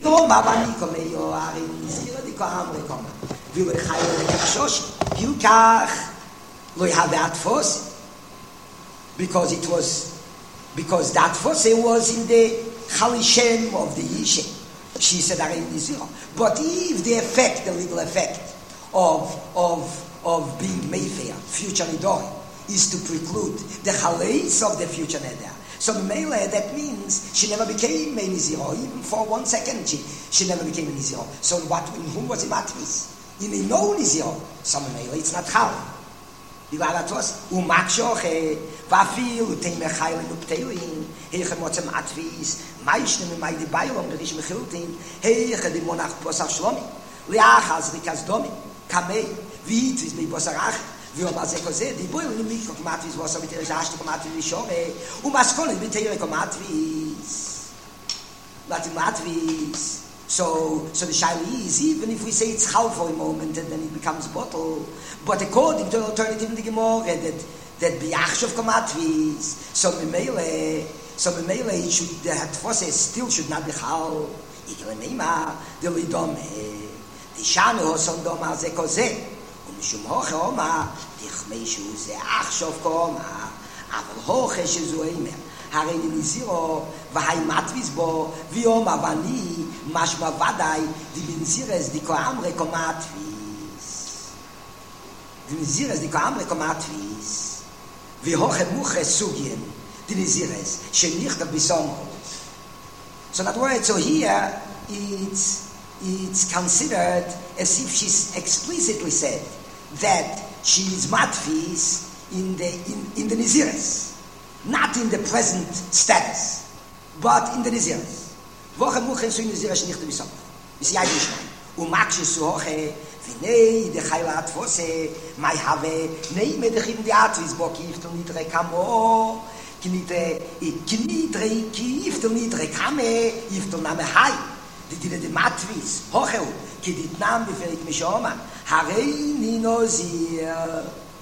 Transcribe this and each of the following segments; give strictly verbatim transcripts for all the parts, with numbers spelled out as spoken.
Oma bani komeyo ari nizira di koamre koma. Vil khayre kashosh. Hilkach lo yadat fos. Because it was because that fos was in the chalishem of the yishe. She said ari nizira. But if the effect, the legal effect of of of being Mayfair, future nidor, is to preclude the chaleis of the future neder. So Mele, that means she never became a Niziro, even for one second she, she never became a Niziro. So what, in whom was it matvis? In a no Niziro. So Mele, it's not Chal. Bigla Latos, Umakshoche, Vafil, Utein Mechail, and Upteilin, Heche Motzem Atvis, Maishnem, and Maidi Bailom, the Rish Mechiltin, Heche, the Monach Posach Shlomi, Liachas, Rikas Domi, Kamei, Vitvis, Bosarach. Wir mal sehr gesehen, die Boy in mich gemacht, wie was mit der Jahrste gemacht, wie schon, und was kann ich mit der gemacht, wie Mathematics. So, so the Shaili is, even if we say it's half for a moment and then it becomes bottle, but according to the alternative in the Gemara, that that Biachshov Komatvis, so Mimele, so Mimele, it should, the Hatfose still should not be Chal, Iklenema, the Lidome, the Shano, Sondoma, Zekoze, משום הוכה אומה, תחמי שהוא זה עכשיו כאומה, אבל הוכה שזו אימר, הרי נזירו, והי מטביס בו, ואומה ואני, משמע ודאי, די בנזירס די כאמרי קומטביס. די נזירס די כאמרי קומטביס, והוכה מוכה סוגיין, די נזירס, שניחת בסומות. So that word, so here, it's, it's considered as if she's explicitly said that she is matfis in the in, in the Niziris, not in the present status, but in the Niziris. Woche muchen so in Niziris nicht bis auf. Ist ja nicht. Und magst du so he, vinei de khailat fose, mai have, nei mit de khim de atvis bokift und nitre kamo, knitre, knitre kift und nitre kame, ift und name hai. Die die de matvis, hocheu, ki dit nam befelik mishoma. Harei ninozir.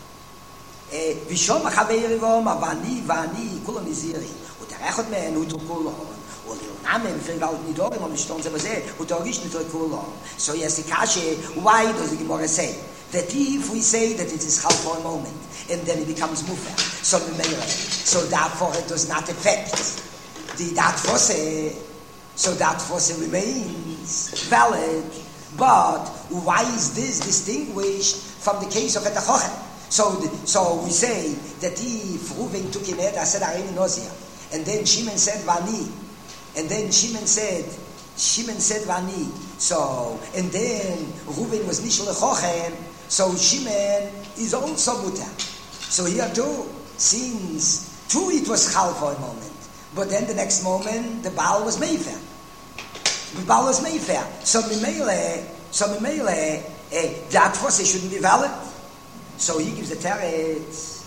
Eh, vishoma khaveiri vom avani vani koloniziri. Und der rechot men und kolon. Und der Name befelik alt nidorim und ston ze baze, und der gish nit kolon. So yes kashe, why does the Gemara say that if we say that it is half for a moment and then it becomes mufer, so so therefore it does not affect the that fose, so that fose remains valid. But why is this distinguished from the case of Etachochem? So, the, so we say that if Reuven took him I said Arini Nozia, and then Shimon said Vani, and then Shimon said Shimon said Vani. So, and then Reuven was Nishol Echochem. So Shimon is also mutar. So here too, since too it was Chal for a moment, but then the next moment the Baal was Mayfair. The Baal was Mayfair. So Mimele, so Mimele, eh, that was it shouldn't be valid. So he gives the teretz.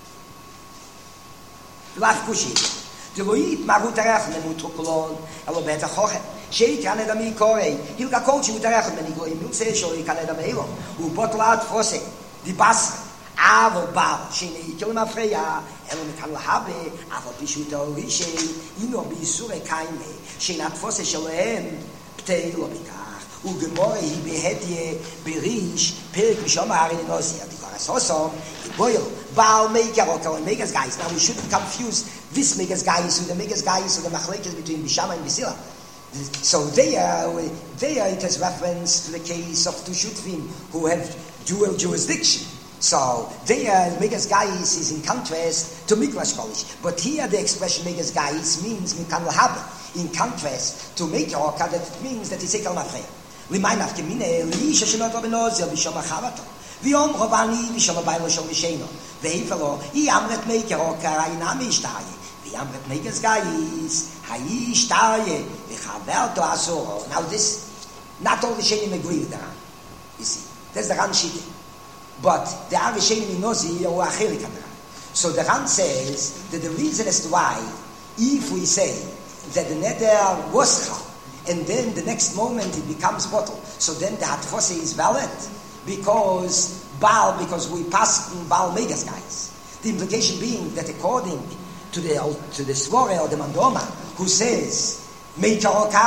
Lach kushi. The loit magut arach ne mutrokolon. Elo bet achochet. Sheit kan da mi korei. Hil ka coach mit arach ne go im se sho kan da melo. U botlat fose. Di bas. Avo Baal. Shine ikol ma freya. Elo ne kan habe. Avo bishut o rishe. Ino bi sure kaime. Shinat fose sholem. Ptei lo bikach. U gemore hi behedie berish. Perk mishomar in nosia. So so, boil, Baal Maker or Megas guys. Now we shouldn't confuse this Megas guys with the Megas guys or the machlekes between Bishama and Bisila. So there, there it has reference to the case of two Shutvim who have dual jurisdiction. So there, Megas guys is in contrast to Miklash Polish. But here the expression Megas guys means Mikan Lahabe. In contrast to Maker, that it means that it's Ekal Mafreya. Limainaf Kemine, Lisha Shinot Obenozia, Bishama Chavato. ויום רבני ושם הבייל של משיינו ואיפלו היא אמרת מייקר או קראי נמי שטאי והיא אמרת מייקס גייס היי שטאי וחברתו אסורו. Now this, not all the Sheinim agree with that, you see, that's the Ran Shite, but the other Sheinim in Nozi are achilik on that. So the Ran says that the reason as to why if we say that the neder was chal and then the next moment it becomes bottle, so then the hatfose is valid because Baal, because we pass in Baal Megas guys. The implication being that according to the to the Svore or the Mandoma, who says Meitaroka,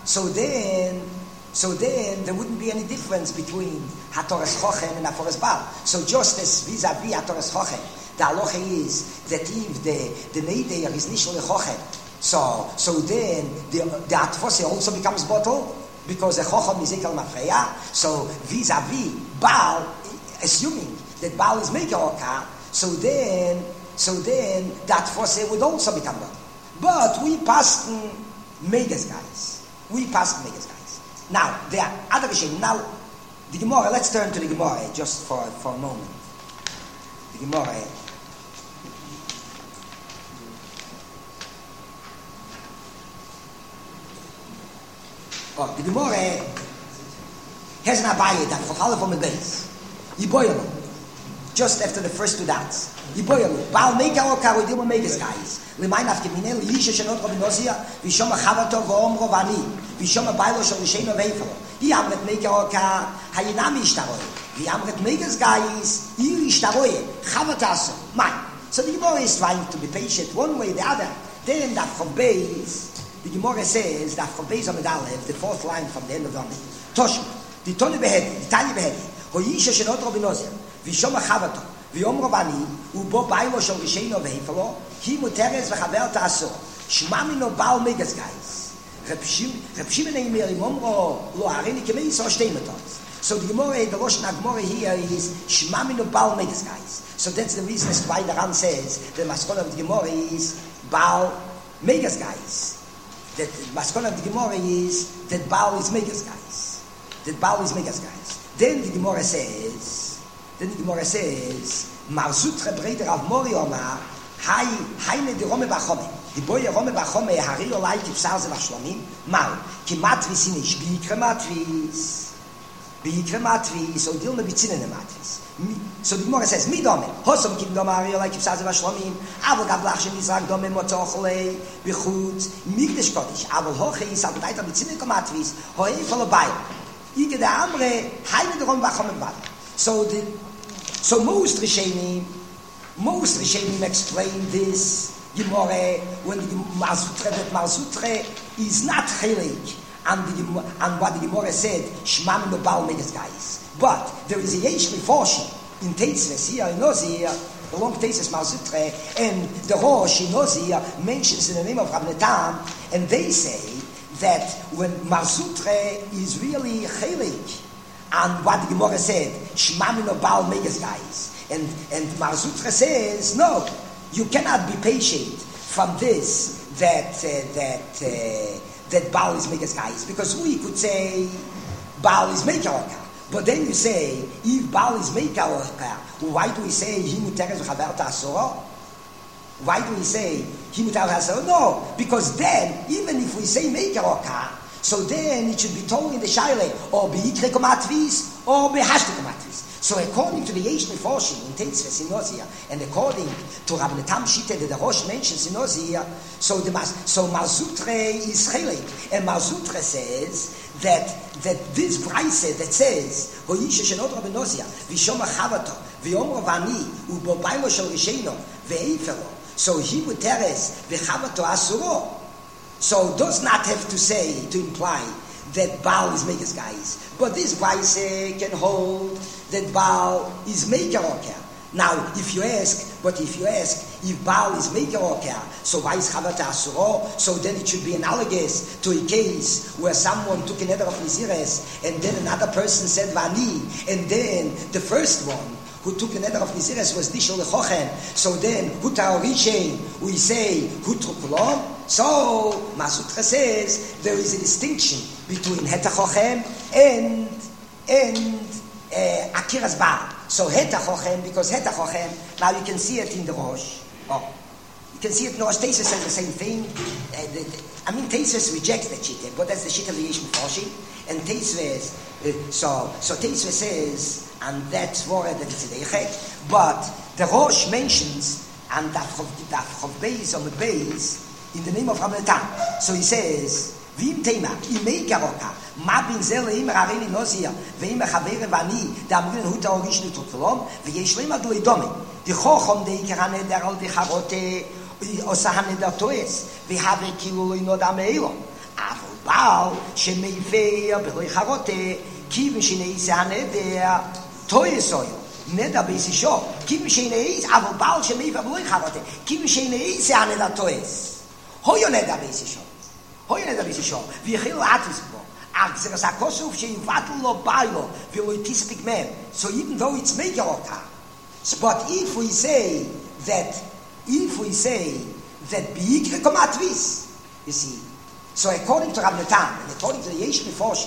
so then, so then there wouldn't be any difference between HaToras Chochem and HaToras Baal. So just as vis-a-vis HaToras Chochem, the halacha is that if the the neder is nishal Chochem, so so then the the atfose also becomes bottle because the Chochem is ekel mafreya. So vis-a-vis Baal, assuming that Baal is making oka, so then so then that atfose would also become bottle. But we passed megas guys. We passed megas guys. Now there are other issues. Now the Gemara. Let's turn to the Gemara just for for a moment. The Gemara. Oh, the Gemara has an abaye that verfallen from the base. Yiboyalu, just after the first two dots. Yiboyalu, Baal Meika or Karodimo Megas guys. Limain afkeminel Yisha Shenot Robinosia, Vishoma Chavato Vom Rovani, Vishoma Bailo Shol Sheno Veifelo. He amret Meika or Ka Hayinami Ishtaroy. He amret Megas guys, Iri Ishtaroy, Chavataso. Mine. So the Gemara is trying to be patient one way or the other. Then that from base. The Gemara says that from Beis Amud Aleph, the fourth line from the end of the Amid, Toshma, the Toni Behedi, the Tani Behedi, Hoyisha Shenot Robinozia, Vishoma Chavato, Viom Robani, Ubo Bailo Shol Risheino Veifelo, Hi Muteres Vechaber Ta'asor, Shmamino Baal Megas guys. Reb Shimon Eimer Imomro Lo Harini Kemei So Shtei Metot. So the Gemara, the Rosh Gemara here is Shmamino Baal Megas guys. So that's the reason as to why the Ran says the maskon of the Gemara is Baal Megas guys. That the maskon of the Gemara is that Baal is Megas guys. That Baal is Megas guys. Then the Gemara says, then the Gemara says, Marzutre Breder of Mori Omar, Hai Haine de Rome Bachome. The boy Rome Bachome Hari Olai Kipsar Ze Vashlamim. Mal Ki Matris Inish Bikre Matris. Bikre Matris. So deal me bitzinen Matris. So the Gemara says, Midome, Hosom Kim Dome Hari Olai Kipsar Ze Vashlamim. Avo Gablach Shem Yisrak Dome Motochle Bichutz Migdash Kodesh. Avo Hoche Yisrak Daita bitzinen Matris. Hoye Follow by. Ige de Amre Haine de Rome Bachome Bad. So the so most Rishenim most Rishenim explain this Gemara when the Marzutre that Marzutre is not chelik and the and what the Gemara said Shmam no Baal Megas guys. But there is a Yesh Meforshim in Teitzves here in Ozir, the long Teitzves Marzutre, and the Rosh in Ozir mentions in the name of Rav Netam, and they say that when Marzutre is really chelik and what the Gemara said, Shmam no Baal Megas guys. And and Marzutre says, no, you cannot be patient from this that uh, that uh, that Baal is Megas guys, because we could say Baal is Meika. But then you say, if Baal is Meika, why do we say Hi Muteres V'chaber Ta'asoro? Why do we say Hi Muteres V'chaber Ta'asoro? No, because then, even if we say Meika, so then it should be told in the Shaile, or Be'ikre Komatvis, or Be'hashte Komatvis. So according to the Yesh Meforshim in Teitzves in Ozia, and according to Rav Netam Shite that the Rosh mentions in Ozia, so the so Marzutre is chelik, and Marzutre says that that this Braise that says Hoyisha Shenot Robinozia Vishoma Chavato V'Yom Rovani Ubobaylo Shel Risheino Ve'Eifelo. So he would teres V'Chavato Asuro. So does not have to say to imply that Baal is Megas guys, but this Braise can hold that Baal is Meika Oker. Now, if you ask, but if you ask, if Baal is Meika Oker, so why is Chavat Asuro? So then it should be analogous to a case where someone took an eder of Nizires, and then another person said Vani, and then the first one who took an eder of Nizires was Dishol Lechochem. So then, Huta Orishen, we say Hutruk. So Marzutre says there is a distinction between Hetachochem and and uh, Akiras Baal. So Hetachochem, because Hetachochem, now you can see it in the Rosh. Oh, you can see it in the Rosh. Teitzves says the same thing. Uh, the, the, I mean, Teitzves rejects that shit, but that's the shit of the Yesh Meforshim. And Teitzves, uh, so so Teitzves says, and that's where that it's a Deichek. But the Rosh mentions, and that Chav Beis on the base, in the name of Rav Netam. So he says, Vim Tema, Imei Karoka, Ma bin Zel Eimer Areni Nozia, Veimer Chavere Vani, Da Amrin Huta Orishnu Tutolom, Veyesh Lema Doi Dome, the Chochom de Ikerane Der Al Decharote, Osahane Der Toes, Vehave Kilu Inod Ameilo. Avol Baal shemeifer beloi charote kivin shenei aneder toyesoyo neder beisisho kivin shenei aber Baal shemeifer beloi charote kivin shenei aneder toyes hoyo neder beisisho hoyo neder beisisho vi khil atis bo ach ze sa kosuf sheivatlo lo bailo veloi tispik mem so even though it's megalota but if we say that if we say that big komatvis you see so according to Rabbi Natan and according to the Yesh Meforshim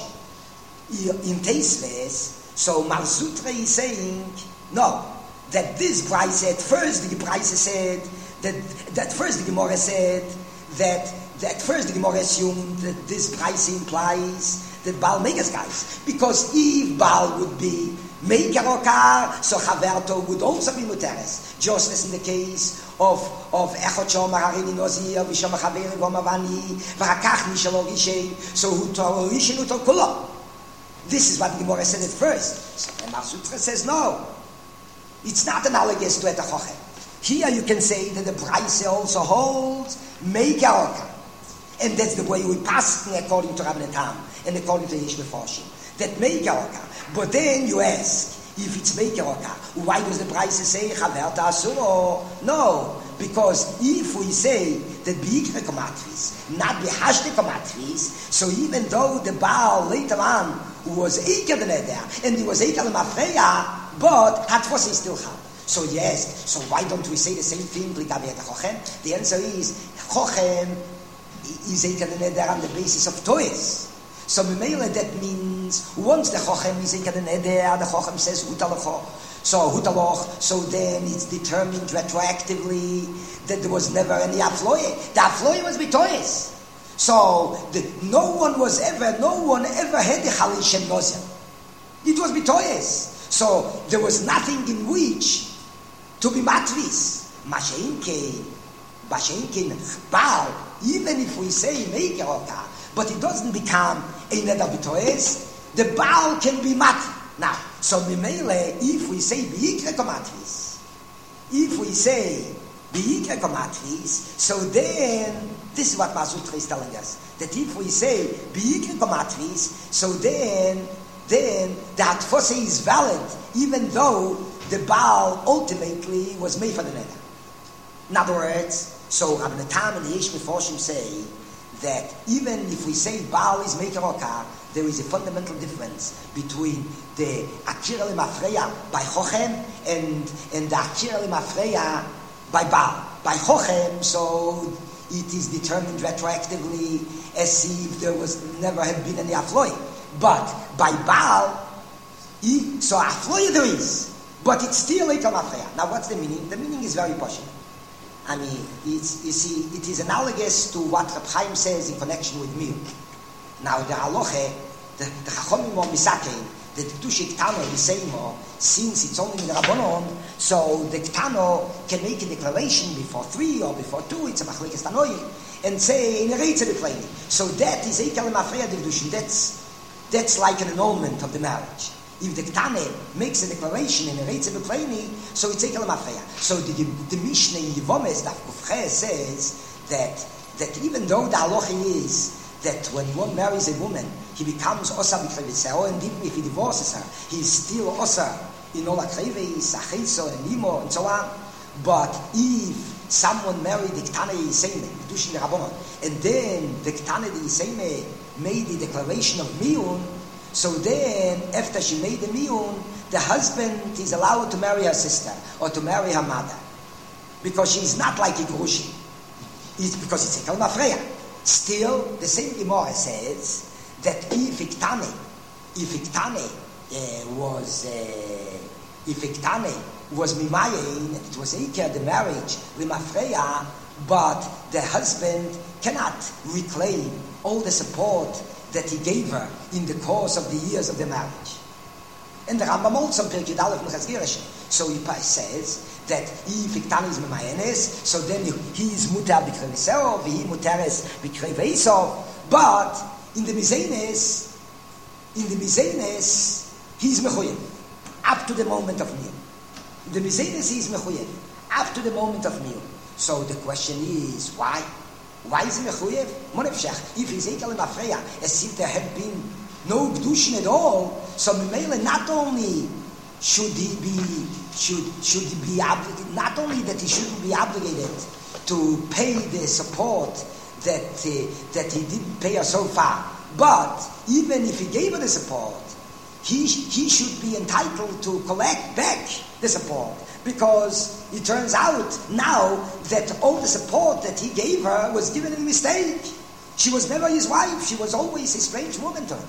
in Teisves so Marzutra is saying no that this price said first the price said that that first the Gemara said that that first the Gemara assumed that this price implies that Baal makes guys because if Baal would be Maker Okar, so Chaverto would also be Muteres. Just as in the case of of Echot Shomer Harini Nozir, Vishom Chaveri Gomavani, Varakach Mishalo Rishay, so Hutor Rishin Utor Kulo. This is what the Gemara said at first. So the Marsutra says no. It's not analogous to Etachochem. Here you can say that the Braise also holds Maker Okar. And that's the way we pass according to Rabbi Natan and according to Yesh Meforshim. That Maker Okar. But then you ask, if it's Maker Okar, why does the price say Chaverta Asuro? No, because if we say that B'ikre Komatvis, not B'hashte Komatvis, so even though the Baal later on was Eiker the Neder, and he was Eiker the Mafreya, but Hatvos is still Chal. So yes, so why don't we say the same thing like Chochem? The answer is, Chochem is Eiker the Neder on the basis of Toes. So Mimele that means once the Chochem is in the Neder, the Chochem says Hutaloch. So Hutaloch, so then it's determined retroactively that there was never any Afloye. The Afloye was Bitoyes. So the, no one was ever, no one ever had the Chalil Shem Nozir. It was Bitoyes. So there was nothing in which to be Matvis. Masheinke, Masheinke, Baal, even if we say Meker Okar, but it doesn't become a neder b'toes, the Baal can be mat. Now, so Mimele, if we say B'ikre Komatvis, if we say B'ikre Komatvis, so then, this is what Marzutra is telling us, that if we say B'ikre Komatvis, so then, then the Hatfose is valid, even though the Baal ultimately was made for the neder. In other words, so Rabbi Natan and the Yesh Meforshim say, that even if we say Baal is Maker Okar, there is a fundamental difference between the Akira Lemafreya by Chochem and, and the Akira Lemafreya by Baal. By Chochem, so it is determined retroactively as if there was never had been any Afloy. But by Baal, he, so Afloy there is, but it's still Maker Mafreya. Now what's the meaning? The meaning is very possible. I mean, it's, you see, it is analogous to what Reb Chaim says in connection with milk. Now, the halacha, the the Chachomim or Misakein, the Kedusha Ktano is saying, since it's only in the Rabbanon, so the Ktano can make a declaration before three or before two, it's a Machlekes Tanoim, and say, in a Reitze B'Pleini. So that is Eikel Mafreya Divdushin. That's, that's like an annulment of the marriage. If the Ktane makes a declaration in a Reitze B'Pleini, so it's Eikel Mafreya. So the, the Mishnah in Yivomes, Daf Kufche, says that, that even though the halacha is that when one marries a woman, he becomes Osa B'Kreviseo, and even if he divorces her, he is still Osa in all Akrevis, Acheso, and Imo, and so on. But if someone married the Ktane Yiseme, Kedushin Rabbanon, and then the Ktane Yiseme made the declaration of Miyun, so then, after she made the miyun, the husband is allowed to marry her sister or to marry her mother. Because she is not like a Gerushin. It's because it's a Eikel Mafreya. Still, the same Gemara says that if Iktane, if Iktane uh, was, uh, if Iktane was Mimayein, and it was Eiker, the marriage, Limafreya, but the husband cannot reclaim all the support that he gave her in the course of the years of the marriage. And the Rambam also in Pirkei Aleph Minchas Gerushin. So he says that if Iktane is Memayenes, so then he is Mutar B'Krei V'Seo, he Mutares B'Krei V'Esov. But in the Mizenes, in the Mizenes, he is Mechuyev, up to the moment of Miyun. In the Mizenes, he is Mechuyev, up to the moment of Miyun. So the question is, why? Why is he mechuyev? Monefshech. If he's ekel mafreya, as if there had been no kedushin at all, so Mimele not only should he be should should he be obligated, not only that he shouldn't be obligated to pay the support that uh, that he didn't pay her so far, but even if he gave her the support, he he should be entitled to collect back the support, because it turns out now that all the support that he gave her was given in mistake. She was never his wife; she was always a strange woman to him.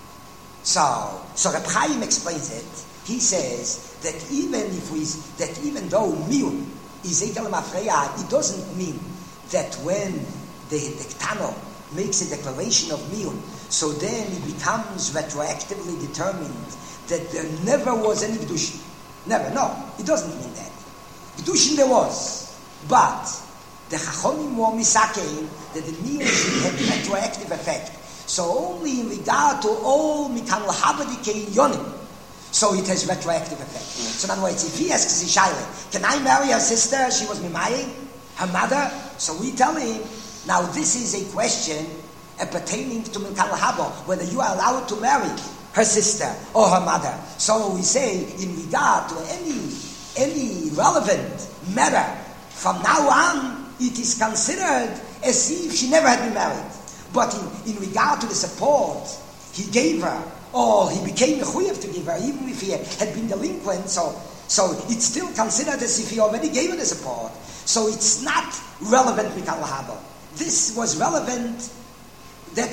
So, so Reb Chaim explains it. He says that even if we, that even though miyun is ekel mafreya, it doesn't mean that when the the Ktano makes a declaration of miyun, so then it becomes retroactively determined that there never was any kedushin. Never, no, it doesn't mean that. Kedushin there was, but the Chachamim were misakein that the miyun should have retroactive effect. So only in regard to all mikan l'habadike yonim, so it has retroactive effect. So in other words, if he asks Yishayla, can I marry her sister? She was mimaying, her mother. So we tell him, now this is a question uh, pertaining to mikan l'haba, whether you are allowed to marry her sister or her mother. So we say, in regard to any any relevant matter, from now on, it is considered as if she never had been married. But in, in regard to the support he gave her, or he became mechuyev to give her, even if he had been delinquent, so so it's still considered as if he already gave her the support. So it's not relevant mikal lahaba. This was relevant that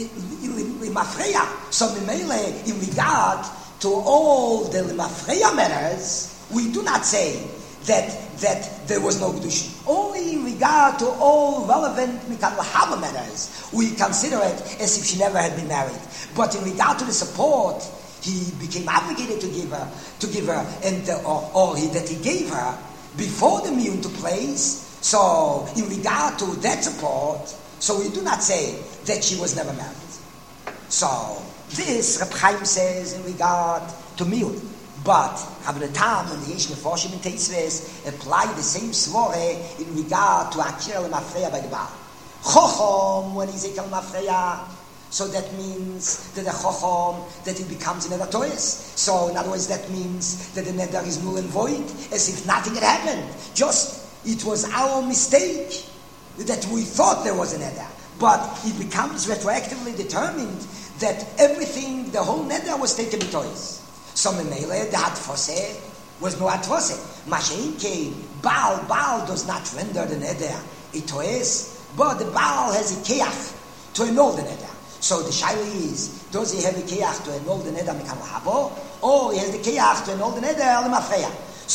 limafreya. So memele, in regard to all the limafreya matters, we do not say that that there was no kedushin. Only in regard to all relevant mikal lahaba matters, we consider it as if she never had been married. But in regard to the support he became obligated to give her, to give her, and uh, or, or he, that he gave her before the miyun took place. So in regard to that support, so we do not say that she was never married. So this Reb Chaim says in regard to miyun. But Rabbi Tam and the Yesh Meforshim in Teisves apply the same svore in regard to Akira L'Mafreya by the Baal. Chochom, when he's Ekel Mafreya, so that means that the Chochom, that it becomes a Neder Toyes. So in other words, that means that the Neder is null and void, as if nothing had happened. Just, it was our mistake that we thought there was a Neder. But it becomes retroactively determined that everything, the whole Neder was taken to Toyes. So Memele, the Hatfose was no Hatfose. Masheinke, Baal, Baal does not render the Neder a Toes, but the Baal has a Keach to annul the Neder. So the Shaila is, does he have a Keach to annul the Neder Mikal Habo, or he has the Keach to annul the Neder L'Mafreya?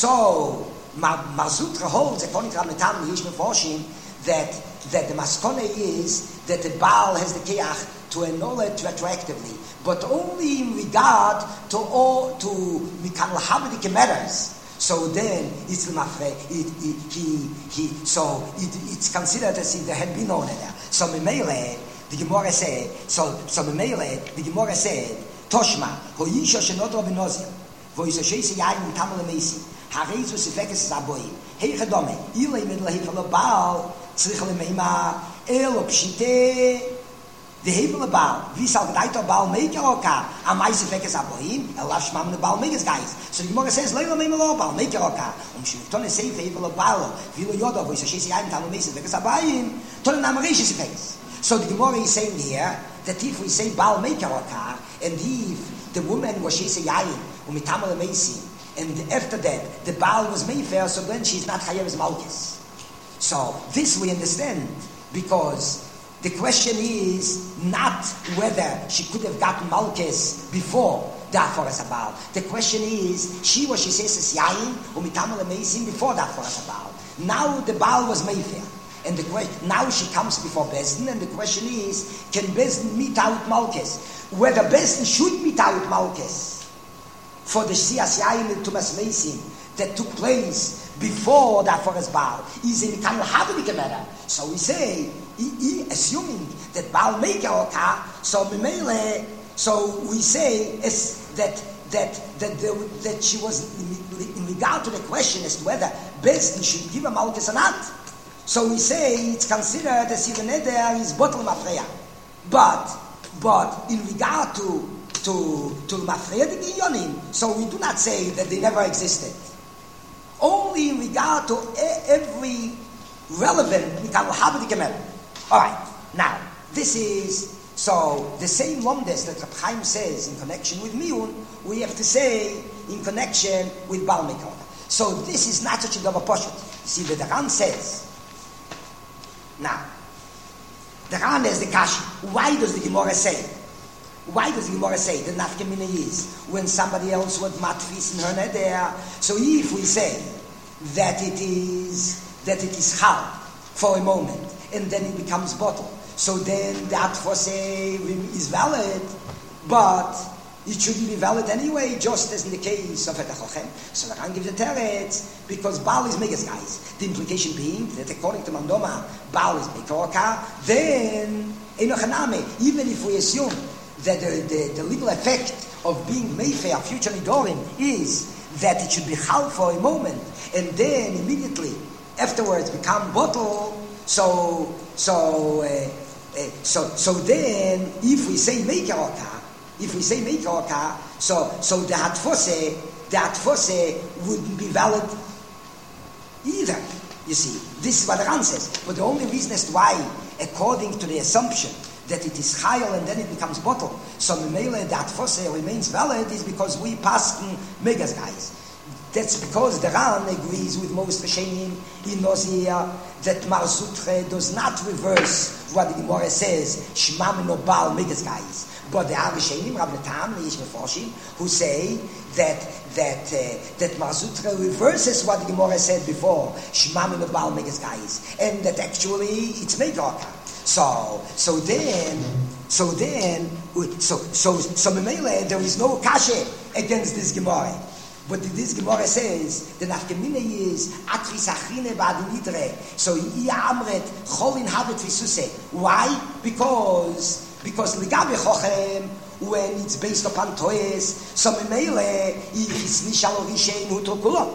So Marzutra holds, according to Ramatam, Yesh Meforshim, that that the Maskone is that the Baal has the Keach to annul it retroactively, but only in regard to all to Mikal Lahabedike matters. So then it's L'Mafre, it, it, he, he, so it, it's considered as if there had been no Neder. So Memele, the Gemara said, so, so Memele, the Gemara said, Toshma, Ho Yisha Shenot Rabbi Nozir, Vo Yisha Sheisi Yayin Tamal Meisi, Hareizu Sifekes Zaboim, Heicha Dome, Ilei Midlahifa Lobal, Tzrich Lemeima, Elo Pshite, the Hebel Baal, wie soll gedaito Baal Meker Oka, am Meise Fekes Abohim, er lauf Shmam the Baal Mekes Geist. So the Gemara says, Leila Meimelo Baal Meker Oka, um Shmiftone Seife Hebel Baal, Vilo Yodo, wo is a Shesi Yayim Tamu Meise Fekes Abohim, Tone Namaresh Fekes. So the Gemara is saying here, that if we say Baal Meker Oka, and if the woman was Shesi Yayim, um Mitamel Meisi, and after that, the Baal was Mayfair, so then she's not Chayev as Malkes. So this we understand, because the question is not whether she could have gotten Malkes before the Aforas Baal. The question is, she was she says Yayin or Mitamel Meisim before the Aforas Baal. Now the Baal was Mayfair, and the question now she comes before Bezdin, and the question is, can Bezdin meet out Malkes? Whether Bezdin should meet out Malkes for the Sias Yayin and Tumas Meisim that took place before the Aforas Baal is a Mitamel Habedike matter. So we say, assuming that Baal Meker Oka, so Memele, so we say is that that that the, that she was in, in regard to the question as to whether Bezdin should give a Malkes or not. So we say it's considered as if the neder is bottle mafreya. But, but in regard to to to mafreya the ginyonim, so we do not say that they never existed. Only in regard to every relevant mikal habdi gemel. All right. Now this is so the same lomdes that Reb Chaim says in connection with miyun, we have to say in connection with bal mikal. So this is not such a davar poshut. See, the Ran says. Now, the Ran is the kashi. Why does the Gemara say? Why does the Gemara say the nafkamina is when somebody else would matfis in her neder? So if we say that it is that it is hard for a moment and then it becomes bottle, so then that for say is valid, but it shouldn't be valid anyway, just as in the case of Etachochem. So the Ran gives a teretz because Baal is megas guys. The implication being that according to Mandoma, Baal is Mekorka, then Enochaname, even if we assume that the, the, the legal effect of being Mayfair, future Nidorim, is that it should be Chal for a moment and then immediately afterwards become bottle, so so uh, uh, so so then if we say Mekorka, If we say Mekorka, so so the Hatfose, the Hatfose wouldn't be valid either. You see, this is what the Ran says. But the only reason as to why, according to the assumption that it is Chayil and then it becomes bottle, so Memele the Hatfose remains valid is because we pass megas guys. That's because the Ran agrees with most Rishonim in Nozia that Mar Zutra does not reverse what the Gemara says, Shema Mino Baal megas guys. But there are Rishonim, Rav Natan, Yish Meforshim, who say that that uh, that Mar Zutra reverses what the Gemara said before, Shema Mino Baal megas guys, and that actually it's Mekorka. So so then so then so so so Memele, there is no kashe against this Gemara. But this Gemara says the nafkamina is atris achine ba'adinidre. So iya amret cholin habet visuse. Why? Because because ligabe chochem when it's based upon toes. So memele is nishalo rishein utokulon.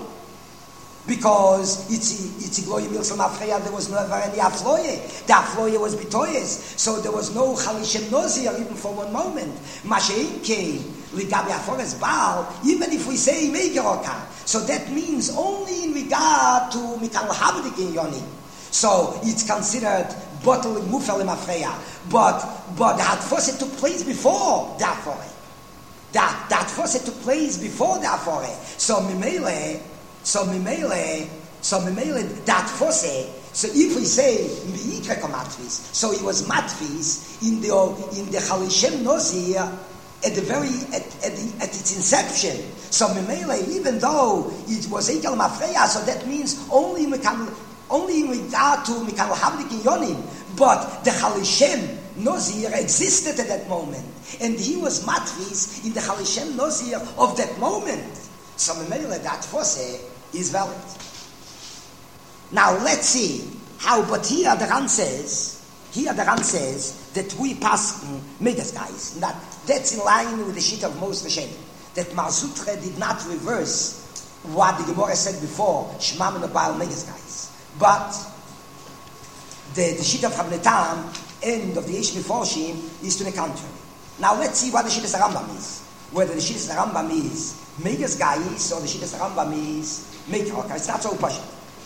Because it's it's gloy milsam afreya, there was never any afloye. The afloye was bitoyes, so there was no chalishem nozir even for one moment. Mashein came ligabe afores baal, even if we say megeroka. So that means only in regard to mikal habdik yoni. So it's considered bottling mufalim afreya, but but that first took place before the afore. That that first took place before the afore. So mimele. So Mimele, so Mimele, that fose. So if we say Miikre matvis, so it was matvis in the in the Chalishem Nozir at the very at at, the, at its inception. So Mimele, even though it was Eikel Mafreya, so that means only Mikal, only in regard to Mikal Havlik Yonim, but the Chalishem Nozir existed at that moment, and he was matvis in the Chalishem Nozir of that moment. So Mimele, that fose is valid. Now let's see how, but here the Ran says, here the Ran says that we pass megas guys. That that's in line with the sheet of most Rishonim. That Mar Zutra did not reverse what the Gemara said before, Shema Mino Baal megas guys. But the, the sheet of Rav Natan and of the Yish Meforshim is to the contrary. Now let's see what the sheet of Rambam is. Whether the sheet of Rambam is megas guys or the sheet of Rambam is Mekorka. It's not so pashut.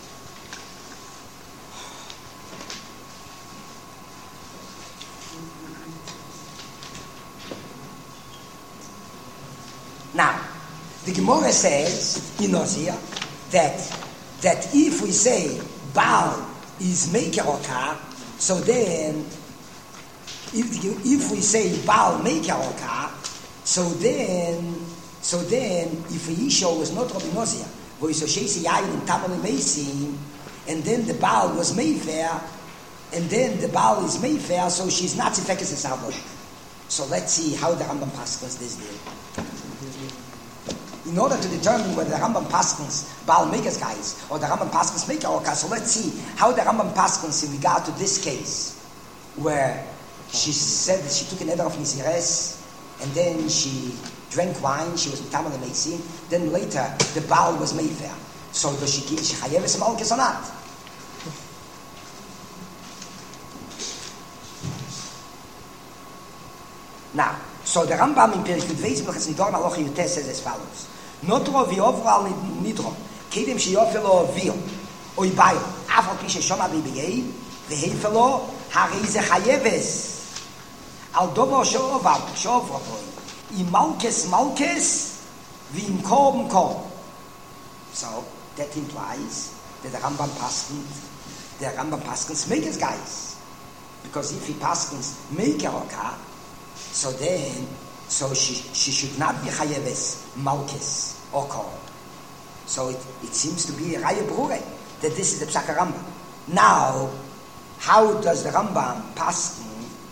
Now, the Gemara says in Nozir that that if we say Baal is Mekorka, so then if if we say Baal Mekorka, so then so then if Yisho was not Rabbi Nozir, and then the Baal was Mayfair, and then the Baal is Mayfair, so she's not Tzifekes Esavot. So let's see how the Rambam Paskins this deal. In order to determine whether the Rambam Paskins Baal Megas guys or the Rambam Paskins Mekorka, so let's see how the Rambam Paskins in regard to this case, where she said that she took an eder of Nizires, and then she drank wine, she was Mitamal Meisim, then later the Baal was Mayfair. So does she give she Chayeves Malkes or not? Now, so the Rambam in Perek Yudveis Milchas Nidorim Halacha Yutes says as follows: Notro v'ovral nidro kedem sheyofelo vil oibayo afal pi sheshoma b'biyei v'heifelo harei ze chayeves al dovo sheoval sheovrovoy im malkes malkes v'im korb korb. So that implies that the Rambam paskins, the Rambam paskins make his guys, because if he paskins make a roka, so then so she she should not be chayeves malkes or korb. So it, it seems to be a raya brure that this is the psak Rambam. Now, how does the Rambam paskin?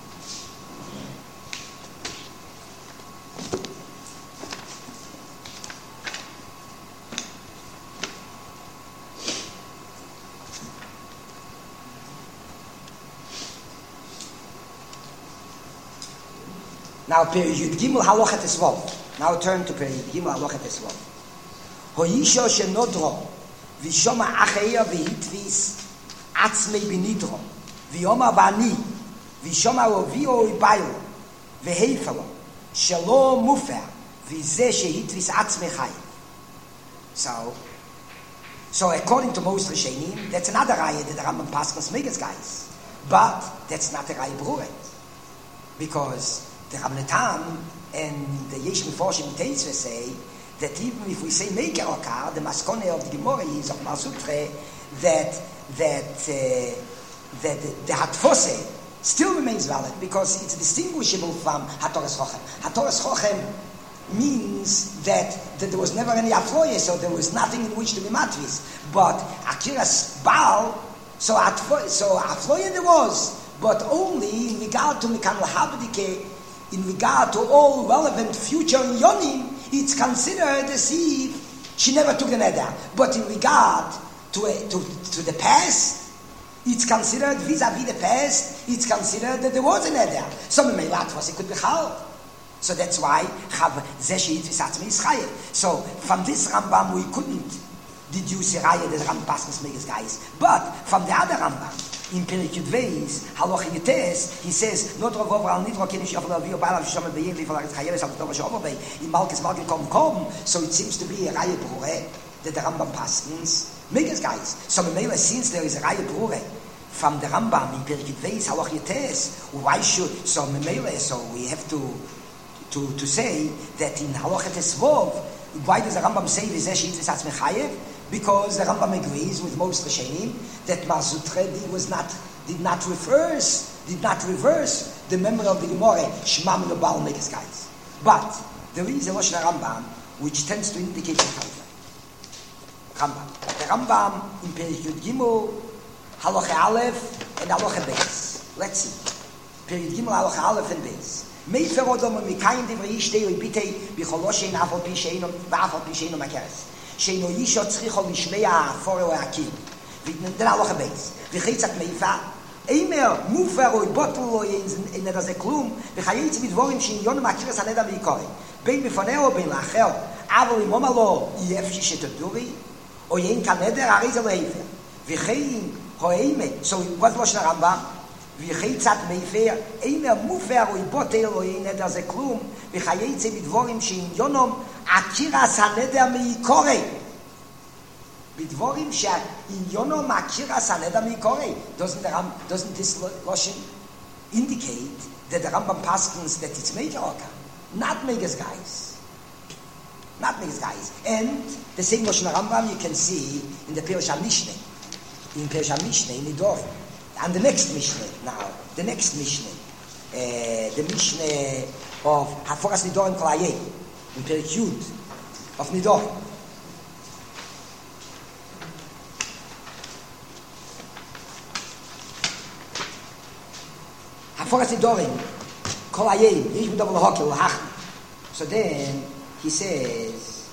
Now, Periyud Gimel Halacha Tesvav. Now turn to Periyud Gimel Halacha Tesvav. Hoisho shenodro v'shoma acheya v'hitvis atzmei b'nidro v'yoma v'ani v'shoma ovio ibayo v'heifelo shelo mufer v'zeh shehitvis atzmei chay. So, so according to most Rishonim, that's another raya that the Rambam Paschas Megas guys, but that's not a raya brure, because the Rabbeinu Tam and the Yesh Meforshim Teisve say that even if we say make a okar, the maskone of the Gemara is of Masutre that that uh, that the, the hatfose still remains valid because it's distinguishable from hatoras chochem. Hatoras chochem means that, that there was never any afloye, so there was nothing in which to be matvis. But akiras baal, so atfo, so afloye there was, but only in regard to mikan lahabdike. In regard to all relevant future yonim, it's considered as if she never took an neder. But in regard to, a, to to the past, it's considered vis-a-vis the past. It's considered that there was an neder. Some meilat was it could be chal. So that's why chav zeshit v'satzmi is chayev. So from this Rambam we couldn't deduce a raya that Rambam passes megas guys. But from the other Rambam, in Perek Yudveis, Halacha Yutes, he says, Not Rovov al Nidro Kenish Yafal Avio Balav Shom Beyin Lifal Chayeves Al Tova Shom Bei in Malkes Malkin Kom Kom. So it seems to be a raya brure that the Rambam paskins megas guys. So Memela, since there is a raya brure from the Rambam in Perek Yudveis, Halacha Yutes, why should so Memela? So we have to to to say that in Halacha Tesvov, why does the Rambam say V'zeh She'itvis Atzmei Chayev? Because the Rambam agrees with most Rishonim that Mazutredi was not did not reverse did not reverse the memory of the Gemara Shmam Lobal Megas guys. But there is a Lashon Rambam which tends to indicate the counter. Rambam, the Rambam in Perek Yud Gimel Halacha Aleph and Halacha Beis. Let's see. Perek Gimel Halacha Aleph and Beis. Meifer Odom Mikayim Divrei Ishtei Oibitei Bicholoshein Afal Pi Sheino V'Afal Pi Sheino Makeres. Sheino Yisho Tzricho Lishmei Ha'afore Ha'akim. V'neden Halacha Beis. V'cheitzat Meifa. Eimer Mufer Oi Botel Oi in Neder Ze Klum. V'chayetz Midvorim She'inyonim Akiras HaNeder V'Yikoi. Bein Bifoneo Bein Lachel. Avol Imom Alo Yef Shishetoduri. Oyein Kan Neder Ha'Rizel Heifer. V'chein Ho'eime. So what was the Rambam? V'cheitzat Meifer. Eimer Mufer Oi Botel Oi in Neder Ze Klum. V'chayetz Midvorim She'inyonim Akiras HaNeder V'Yikoi. Bidvorim she'inyono makiras haneder mikorei. Doesn't the Ram, doesn't this Loshin indicate that the Rambam paskins that it's major orka, not megas guys, not megas guys? And the same Loshin Rambam you can see in the Pirush HaMishneh, in Pirush HaMishneh in Nidorim, and the next Mishneh now, the next Mishneh, uh, the Mishneh of Haforas Nidorim Kolayei in Perek Yud of Nidorim. Haforas Nidorim, Kol Hayim, Yish B'Dov L'Hokel L'Hachmi. So then he says,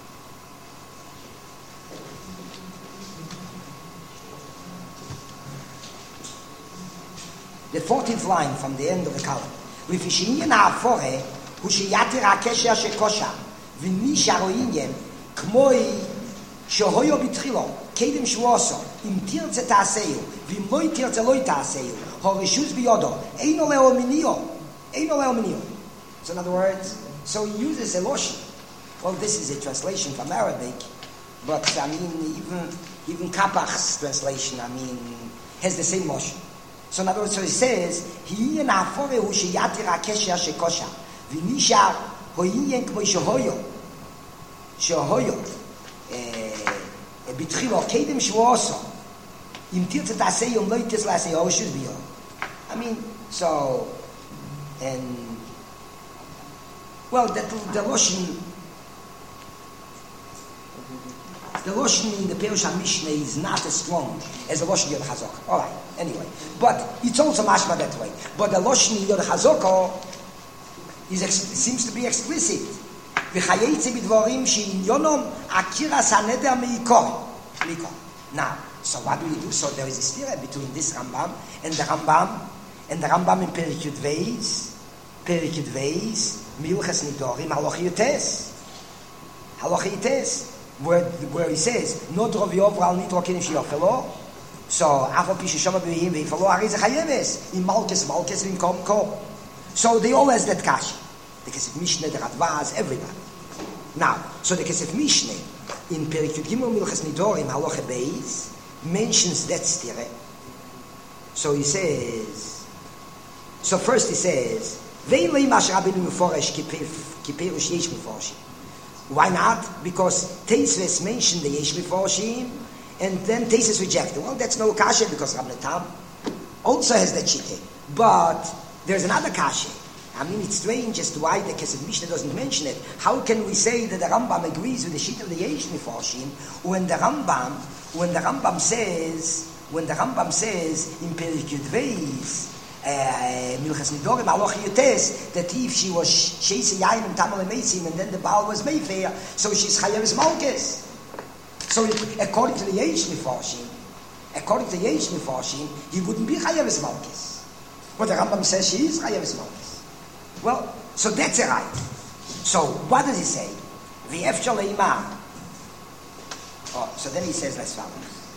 the fourteenth line from the end of the column. V'fishinyan ha'afore hu sheyatir ha'kesher shekosha v'nishar ha'inyan k'moi shehoyo b'tchilo kedem shuoso im tirtze ta'aseyu v'im loi tirtze loi ta'aseyu Horishus biyodo, eino leo minio, eino leo minio. So in other words, so he uses a lotion. Well, this is a translation from Arabic, but I mean, even even Kapach's translation, I mean, has the same lotion. So in other words, so he says, "Hi na'afore hu sheyatir hakesher shekosha, v'nishar ho'inyen k'mo shehoyo, shehoyo, b'tchilo kedem shvoso, im tirtze tasei yom loites lasei oshus biyo." I mean, so, and, well, that the lotion, the lotion in the Perush HaMishnah is not as strong as the lotion in Yod HaZokah. All right, anyway. But it's also mashma that way. But the lotion in Yod HaZokah is ex- seems to be explicit. V'chayetze b'dvorim she'inyonom akiras haneder me'ikor. Now, so what do we do? So there is a stira between this Rambam and the Rambam, and the Rambam in Perek Yud Beis, Perek Yud Beis, Milchas Nidorim, Haloch Yotes. Haloch Yotes. Where, where he says, no drov yovra al nitro kenim sheyofelo, so afal pi sheshama b'yim ve'ifalo ari ze chayeves, in malkes malkes v'im kom kom. So they all has that kashi. The Kesef Mishneh, the Radvaz, everybody. Now, so the Kesef Mishneh in Perek Yud Gimel Milchas Nidorim Haloch Beis mentions that stire. So he says, so first he says, ve'in le'im asher rabbeinu meforesh kiperush yesh meforshim. Why not? Because Teisves mentioned the Yesh Meforshim, and then Teisves rejected. Well, that's no kasha because Rabbi Tam also has that shite. But there's another kasha. I mean, it's strange as to why the Kesef Mishnah doesn't mention it. How can we say that the Rambam agrees with the shite of the Yesh Meforshim when the Rambam, when the Rambam says, when the Rambam says in Perek Yud Beis, Milchas Nidorim Haloch Yotes, that if she was Sheisa Yain and Tamal Meisim, and then the Baal was Mayfair, so she's Chayeves Malkes. So according to the Yesh Meforshim, according to the Yesh Meforshim, he wouldn't be Chayeves Malkes. But the Rambam says she is Chayeves Malkes. Well, so that's it right. So what does he say? V'efshar le'imah. Oh, so then he says, let's follow.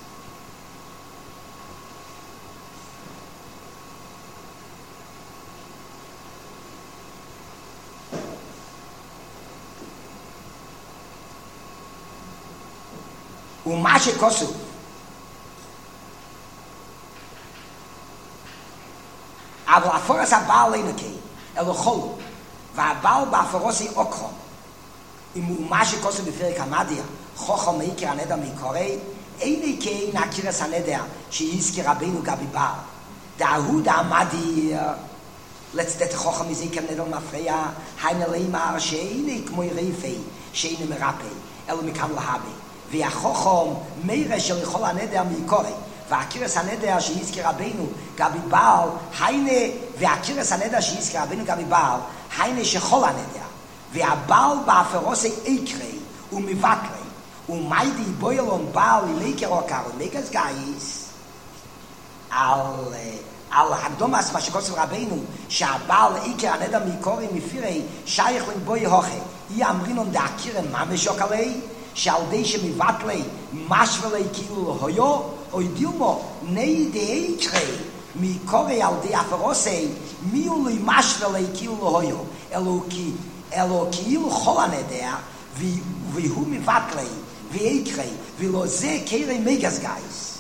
ומה שכוסו אבל הפורס הבעל אינקי אלו חולו והבעל באפורוסי אוקרום ומה שכוסו בפרק המדיה חוכם מעיקר הנדע מקורי אינקי נקירס הנדע שיזכר רבינו גבי בעל דהוד המדיה לצדת חוכם מזיקר נדע מפריע היינה לימר שאיני כמו רייפי שאיני מרפי אלו מכאן להבי והחוכם מירה של כל הנדר מקורי והקירס הנדר שיזכר רבינו גבי בעל היינה והקירס הנדר שיזכר רבינו גבי בעל היינה שכל הנדר והבעל באפרוסי איקרי ומבטרי ומיידי בוילון בעל ליקר אוקר ומגז גייס על על הקדומס מה שכוסף רבינו שהבעל איקר הנדר מקורי מפירי שייך לבוי הוכי היא אמרינון דאקירם ממש אוקלי שעל די שמבטלי משוולי כאילו הויו או ידיומו ני די איקרי מקורי על די אפרוסי מיו לי משוולי כאילו הויו אלו כי אלו כאילו חול הנדע והוא מבטלי ואיקרי ולא זה קרי מגס גייס.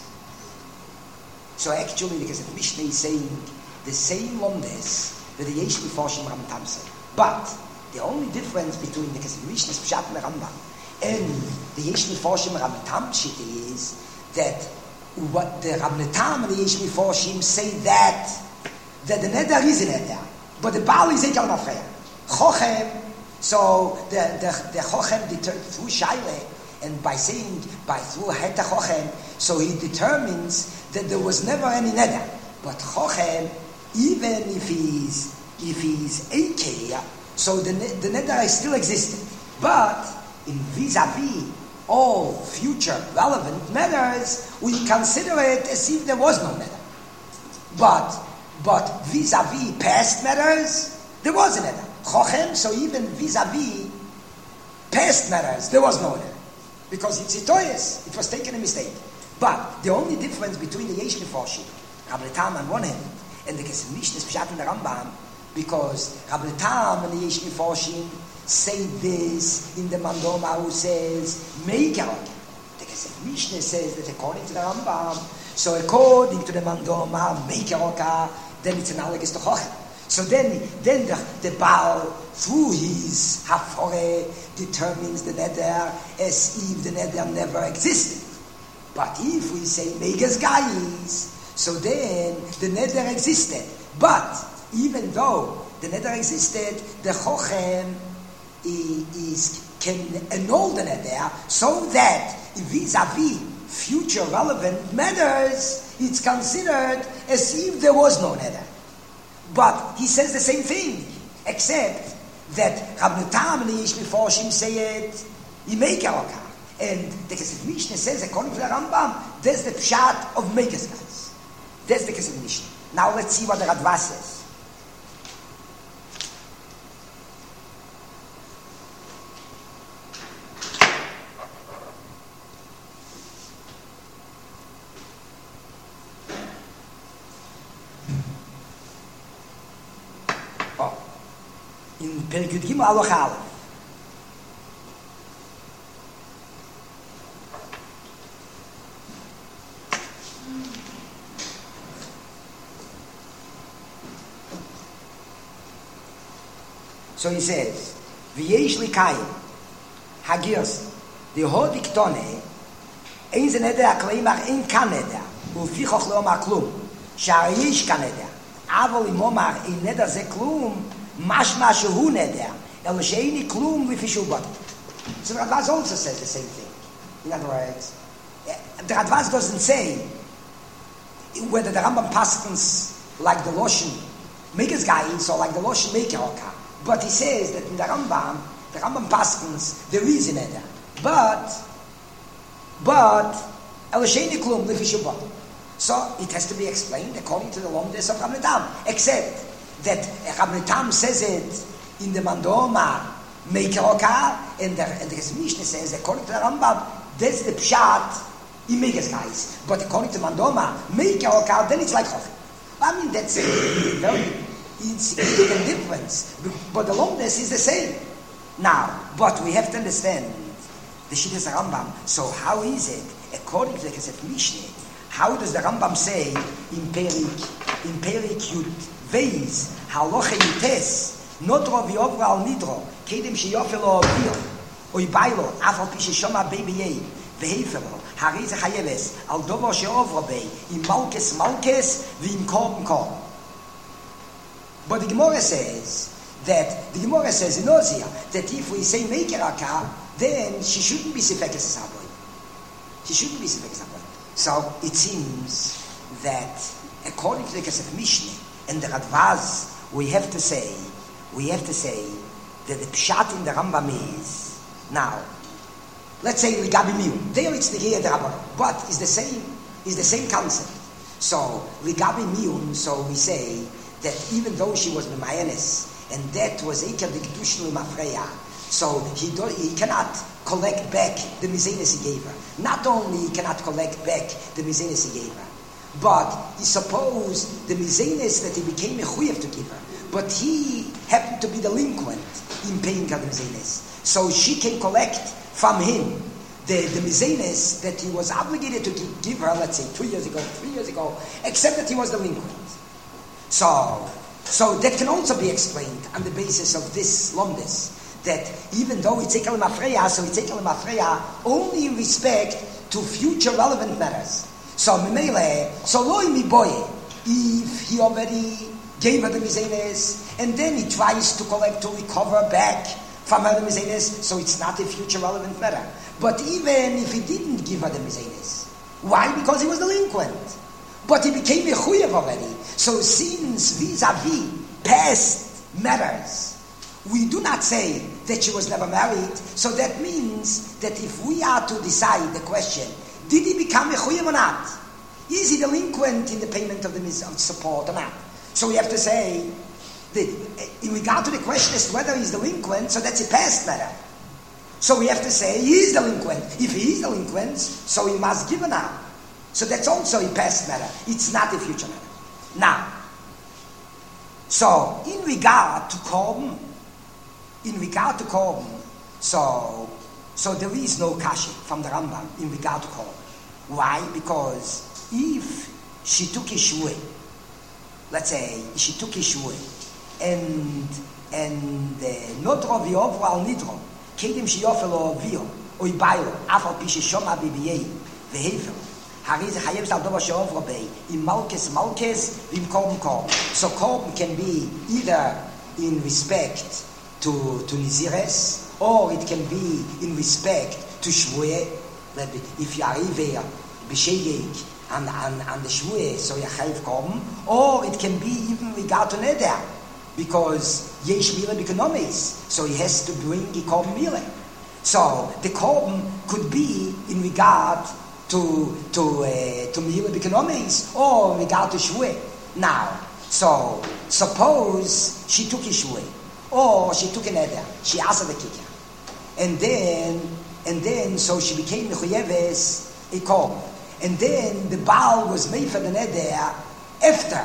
So actually the Kesef Mishnah is saying the same Lomdes that the Yesh Meforshim Rambam Tam say. But the only difference between the Kesef Mishnah's Pshat and the Rambam and the Yesh Meforshim Rambam Tam shit is that what the Rambam Tam and the Yesh Meforshim say that that the Neder is a Neder, but the Baal is a Kalmafreya. Chochem, so the the the Chochem determined through Shaile, and by saying by through Heta Chochem, so he determines that there was never any Neder. But Chochem, even if he's if he's Eikei, so the the Neder is still existing, but in vis-a-vis all future relevant matters, we consider it as if there was no matter. But but vis-a-vis past matters, there was a matter. Chochem, so even vis-a-vis past matters, there was no matter. Because it's itoyes, it was taken a mistake. But the only difference between the Yesh Meforshim, Rabbi Tam on one hand, and the Kesef Mishnah's Pshat and the Rambam, Because Rabbi Tam and the Yesh Meforshim say this in the Mandoma who says, make a roka. The Kesef Mishnah says that according to the Rambam, so according to the Mandoma, make a roka, then it's analogous to Chochem. So then, then the, the Baal, through his Hafore, determines the Neder as if the Neder never existed. But if we say Megas Gais, so then the Neder existed. But even though the Neder existed, the Chochem is, can annul the Neder, so that vis-a-vis future relevant matters, it's considered as if there was no Neder. But he says the same thing, except that Rabbi Tam and the Yesh Meforshim say it, he make a roka. And the Kesef Mishnah says, according to the Rambam, that's the pshat of Megas Gais. That's the Kesef Mishnah. Now let's see what the Radva says. In Perikut Gimel Aloch Aleph. So he says, V'yesh likayim hagirsi deho diktone ein ze neder hakleimach ein kan neder ufichoch leomar klum shar yesh kan neder avol imomar ein neder ze klum mashma shehu neder el sheini klum v'fishu bat. So Radvaz also says the same thing. In other words, the Radvaz doesn't say whether the Rambam paskins like the Loshen Megas Gais or like the Loshen Meker Roka. But he says that in the Rambam, the Rambam paskins, there is a neder. But, but, el sheini klum lefishu bat. So it has to be explained according to the Lomdes of Rabbi Tam. Except that Rabbi Tam says it in the Mandoma Meker Roka, and the, and the Mishnah says according to the Rambam, that's the pshat in Megas Gais. But according to Mandoma Meker Roka, then it's like Chochem. I mean, that's a very insignificant difference, but the Lomdes is the same. Now, but we have to understand the Shittas Rambam. So how is it, according to the Kesef Mishnah, how does the Rambam say in Perik, in Perik Yud Veis, Haloche Yutes, Nodro V'Ovra Al Nidro, Kedem Sheyofelo Ovir, Oibailo, Afal Pishe Shoma Beibiyei, V'Heifelo, Harize Chayeves, Al Dovo Sheovro Bei, Im Malkes Malkes, V'Im Korm Korm. But the Gemara says that the Gemara says in Ozia that if we say Meker Roka, then she shouldn't be Sifekes Saboy. She shouldn't be Sifekes Saboy. So it seems that according to the Kesef Mishnah and the Radvaz, we have to say, we have to say that the pshat in the Rambam is now. Let's say Ligabi Miyun. There it's the here the Rambam, but it's the same. It's the same concept. So Ligabi Miyun. So we say that even though she was Memayanis, and that was Eker the Kedushin Mafreya, so he do, he cannot collect back the Mizenes he gave her. Not only he cannot collect back the Mizenes he gave her, but he supposed the Mizenes that he became a Chuyev to give her, but he happened to be delinquent in paying her the Mizenes. So she can collect from him the, the Mizenes that he was obligated to give her, let's say two years ago, three years ago, except that he was delinquent. So, so that can also be explained on the basis of this Lomdes, that even though it's Ekel Mafreya, so it's Ekel Mafreya only in respect to future relevant matters. So, Mimele, so Loi Miboye, if he already gave her the Mizenes, and then he tries to collect, to recover back from her the Mizenes, so it's not a future relevant matter. But even if he didn't give her the Mizenes, why? Because he was delinquent. But he became a Chuyev already. So since vis-a-vis past matters, we do not say that she was never married, so that means that if we are to decide the question, did he become a Chuyev or not? Is he delinquent in the payment of the of support or not? So we have to say, that in regard to the question as to whether he's delinquent, so that's a past matter. So we have to say he is delinquent. If he is delinquent, so he must give her now. So that's also a past matter. It's not a future matter. Now, So, in regard to Korban, in regard to Korban, so, so there is no kasha from the Rambam in regard to Korban. Why? Because if she took Yeshua, let's say she took Yeshua, and and not Rav Yovra al Nidro, Kedim Shiyofel or Vio, or Ibailo, Afal Pishe Shoma Bibiyei, Vehevel. Hariz Hayem Saldoba Shovra Bay, in Malkes Malkes, in Korban Korban. So Korban can be either in respect to to Nizires, or it can be in respect to Shvueh. If you are Iver, B'Shegeg, and, and, and the Shvueh, so you have Korban, or it can be even regard to Neder, because Yesh Mile B'Economies, so he has to bring the Korban Mile. So the Korban could be in regard to to uh, to Mile B'Economies, or in regard to Shvueh. Now, so suppose she took a Shvueh, or she took a Neder, she asked the Kikya, and then and then so she became Mechuyeves a Korban. And then the Baal was made for the Neder after,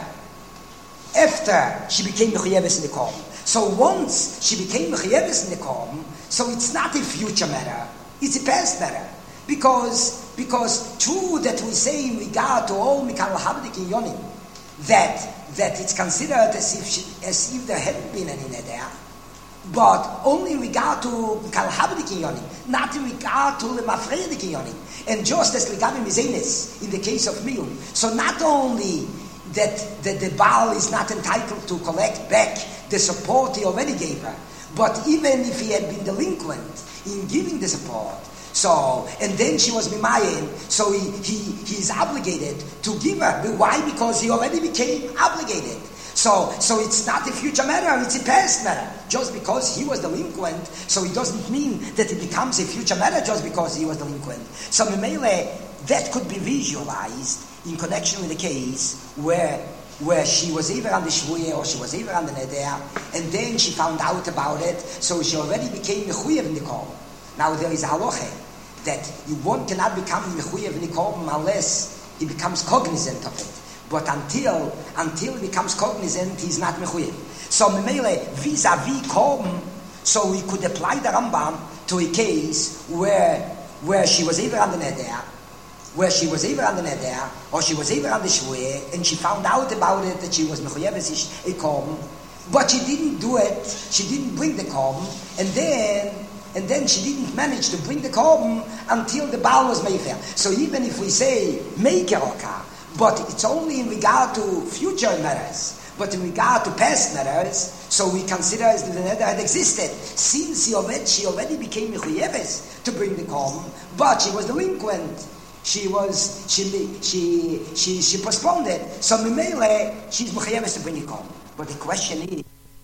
after she became Mechuyeves in the Korban. So once she became Mechuyeves in the Korban, so it's not a future matter, it's a past matter. Because, because true that we say in regard to all Mikal Habdik and Yonim, that, that it's considered as if, she, as if there hadn't been any Neder, but only in regard to Mikal Habdik and Yonim, not in regard to the Mafredik and Yonim. And just as Ligavim Mizenes in the case of Miyun. So not only that, that the Baal is not entitled to collect back the support he already gave her, but even if he had been delinquent in giving the support, so, and then she was Mimayin, so he, he, he is obligated to give her. Why? Because he already became obligated. So, so it's not a future matter, it's a past matter. Just because he was delinquent, so it doesn't mean that it becomes a future matter just because he was delinquent. So, Memele, that could be visualized in connection with the case where where she was either on the Shvueh or she was either on the Neder, and then she found out about it, so she already became Mechuyev in the Korban. Now, there is a halacha that one cannot become Mechuyev in the Korban unless he becomes cognizant of it. But until until he becomes cognizant, he's not mechuyev. So Memele vis-a-vis Korban, so we could apply the Rambam to a case where where she was either on the Neder, where she was either on the Neder, or she was either on the Shvueh, and she found out about it that she was mechuyev a Korban, but she didn't do it. She didn't bring the Korban, and then. And then she didn't manage to bring the Korban until the Baal was Mefer. So even if we say Meker Oka, but it's only in regard to future matters, but in regard to past matters, so we consider as the Neder had existed. Since she already, she already became Mechuyeves to bring the Korban, but she was delinquent. She was, she, she, she, she postponed it. So Mimele, she's Mechuyeves to bring the Korban. But the question is,